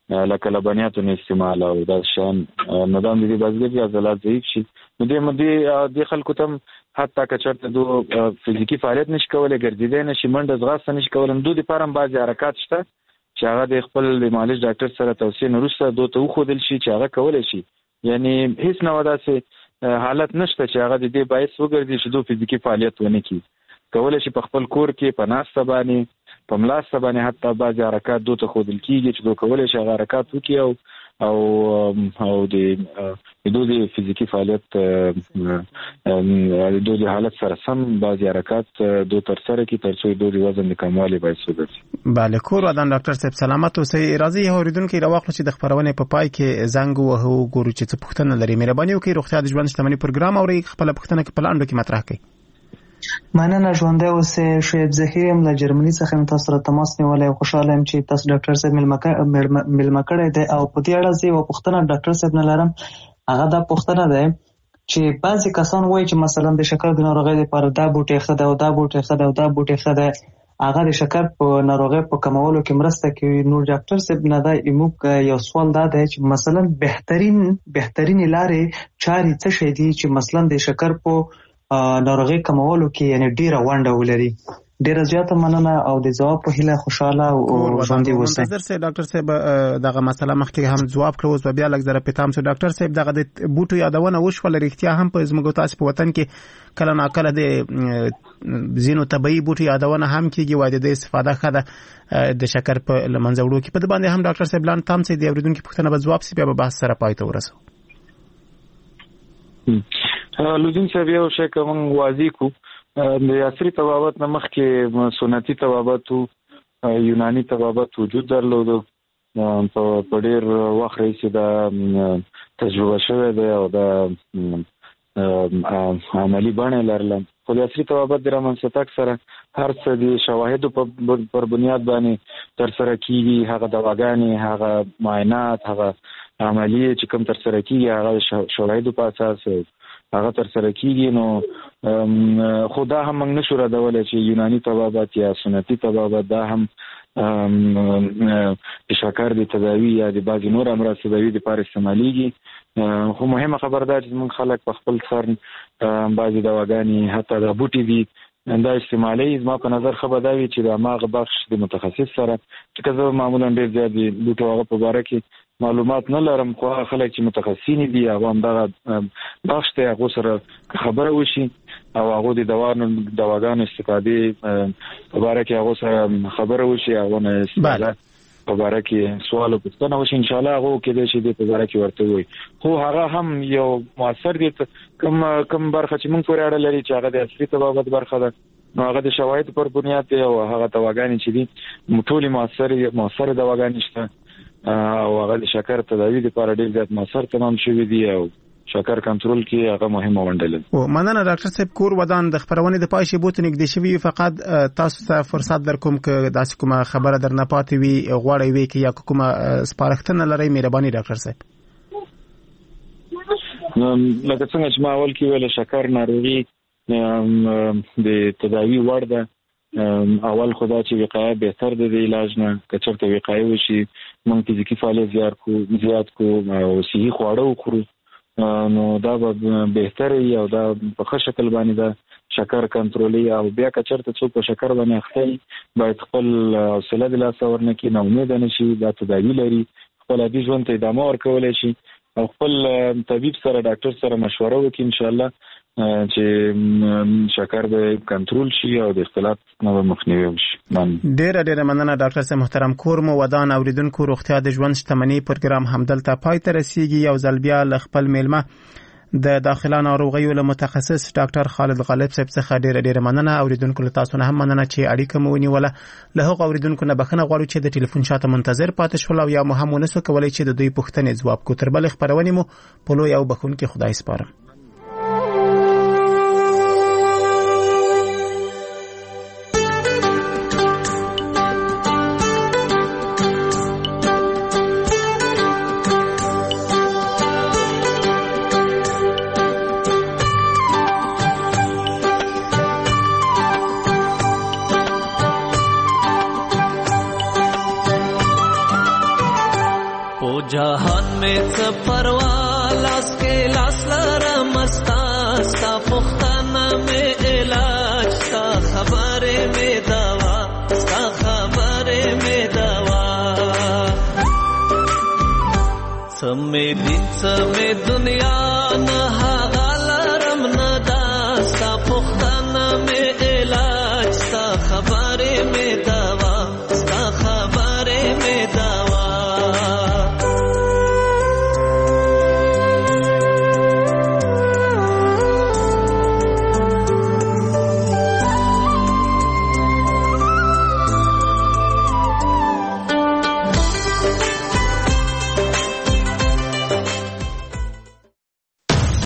لکه لبنیاتو نه استعمال او دا شان نظام دې بازګي عضلات ضعیف شي. نو دې خلکو ته حتی که چېرته دو فزیکي فعالیت نشي کولای، ګرځېدی نشي، منډه ځغاسته نشي کولای، نو د لپاره هم بعضې حرکات شته چې هغه د خپل د معالج ډاکټر سره توصیې نه وروسته دوی ته وښودل شي چې هغه کولی شي. یعنی هیڅ نوع داسې حالت نشته چې هغه د دې باعث وګرځي چې دوی فزیکي فعالیت ونه کړي. کولی شي په خپل کور کې په ناسته باندې په ملاسته باندې حتی بعضې حرکات دوی ته ښودل کېږي چې دوی کولی شي هغه حرکات وکړي او د دوی د فزیکي فعالیت د دوی حالت سره سم بعضې حرکات دوی ترسره کړي تر څو دوی د وزن د کموالي باعث وګرځي. بله، کور ودان ډاکټر صاحب سلامت اوسئ. راځئ یو اورېدونکی راواخلو چې د خپرونې په پای کې زنګ ووهو، ګورو چې څه پوښتنه لري. مهرباني وکړئ روغتیا د ژوند شتمني پروګرام اورئ، خپله پوښتنه په لنډو کې مطرح کړئ. مننه، ژوندی اوسئ. شعیب ظهیر یم له جرمني څخه یم تاسو سره تماس نیولی او خوشحاله یم چې تاسو ډاکټر صاحب میلمه کړی دی. او په دې اړه زه یوه پوښتنه ډاکټر صاحب نه لرم. هغه دا پوښتنه دی چې بعضې کسان وایي چې مثلا د شکر د ناروغۍ لپاره دا بوټی ښه دی او دا بوټی ښه دی او دا بوټی ښه دی، هغه د شکر په ناروغۍ په کمولو کې مرسته کوي. نو ډاکټر صاحب نه دا موږ یو سوال دا دی چې مثلا بهترینې لارې چارې څه شی دي چې مثلا د شکر په ناروغۍ کمولو کې یعنی ډیره ونډه ولري. ډیره زیاته مننه او د ځواب په هیله خوشاله او ژوندي اوسئ. ډاکټر صاحب دغه مسله مخکې هم ځواب کړو، اوس بیا لږ زره پېتام شو. ډاکټر صاحب دغه د بوټو یادونه وشوله، رښتیا هم په زموږ تاسو په وطن کې کله ناکله د ځینو طبیعي بوټو یادونه هم کېږي، وایي د دې استفاده ښه ده د شکر په له منځه وړو کې. په دې باندې هم ډاکټر صاحب لاندې تام چې د اورېدونکي پوښتنه به ځواب شي، بیا به بحث سره پای ته ورسو. لزوم صاحب یو شی که موږ واضح کړو، د عصري طبابت نه مخکې سنتي طبابت یوناني طبابت وجود درلودو. په ډېر وخت راهیسې دا تجربه شوی دی او دا عملي بڼه یې لرله. خو د عصري طبابت د رامنځته تګ سره هر څه د شواهدو پر بنیاد باندې ترسره کېږي. هغه دواګانې، هغه معاینات، هغه عملیې چې کوم ترسره کېږي هغه شواهدو په اساس هغه ترسره کېږي. نو خو دا هم موږ نشو ردولی چې یوناني طبابت یا سنتي طبابت دا هم د شکر د تداوي یا د بعضې نور امراض تداوي دپاره استعمالیږي. خو مهمه خبر دا چې زموږ خلک په خپل سر بعضې دواګانې حتی دا بوټي دي دا استعمالوي. زما په نظر ښه به دا وي چې د هماغه بخش د متخصص سره، چې که زه معمولا ډېر زیات د بوټو هغه په باره کې معلومات نه لرم، خو هغه خلک چې متخصصین دي هغه همدغه بخش ته هغو سره خبره وشي او هغو د دواګانو استفادې په باره کې هغو سره خبره وشي، هغو نه استفاده په باره کې سوال او پوښتنه وشي. انشاءالله هغه کېدای شي دې په باره کې ورته ووایي. خو هغه هم یو مؤثر دی. کوم برخه چې موږ پورې اړه لري چې هغه د عصري طبابت برخه ده، نو هغه د شواهدو پر بنیاد دی او هغه دواګانې چې دي ټولې مؤثره دواګانې شته او هغه د شکر تداوي لپاره ډېر زیات مؤثر تمام شوي دي او شکر کنټرول کې هغه مهمه ونډه لري. مننه ډاکټر صاحب. کور ودان د خپرونې د پای شیبو ته نږدې شوي، فقط تاسو ته فرصت درکوم که داسې کومه خبره درنه پاتې وي غواړئ وي که یا کومه سپارښتنه لرئ، مهرباني ډاکټر صاحب. لکه څنګه چې ما اول کې ویل، شکر ناروغي د تداوي وړ ده. اول خدا چې وقایه بهتر ده د علاج نه. که چېرته وقایه وشي، موږ فزیکي فعالیت زیات کو او صحي خواړه وخورو، نو دا به بهتره وي او دا په ښه شکل باندې دا شکر کنټرولي. او بیا که چېرته څوک په شکر باندې اخته وي، باید خپل حوصله د لاسه ورنکړي، ناامیده نه شي. دا تداوي لري، خپل عادي ژوند ته ادامه ورکولی شي او خپل طبیب سره ډاکټر سره مشوره وکړي انشاءالله چې شکر به کنټرول شي او د اختلاف نه به مخنیوی وشي. ډیره مننه ډاکټر صاحب محترم. کور مو ودان اوریدونکو، روغتیا د ژوند شتمني پروګرام همدلته پای ته رسیږي. یو ځل بیا له خپل میلمه د داخله ناروغیو له متخصص ډاکټر خالد غالب صاحب څخه ډیره مننه. اوریدونکو له تاسو نه هم مننه چې اړیکه مو ونیوله. له هغو اوریدونکو نه بخښنه غواړو چې د ټلیفون شاته منتظر پاتې شول او یا مو هم ونسو کولی چې د دوی پوښتنې ځواب کو. تر بلې خپرونې مو په لوی او بخښونکي خدای سپارم. څه پروا لاس کې لاس لرم ستا پوښتنه مې علاج ستا خبرې مې دوا ستا خبرې مې دوا څه مې دین څه مې دنیا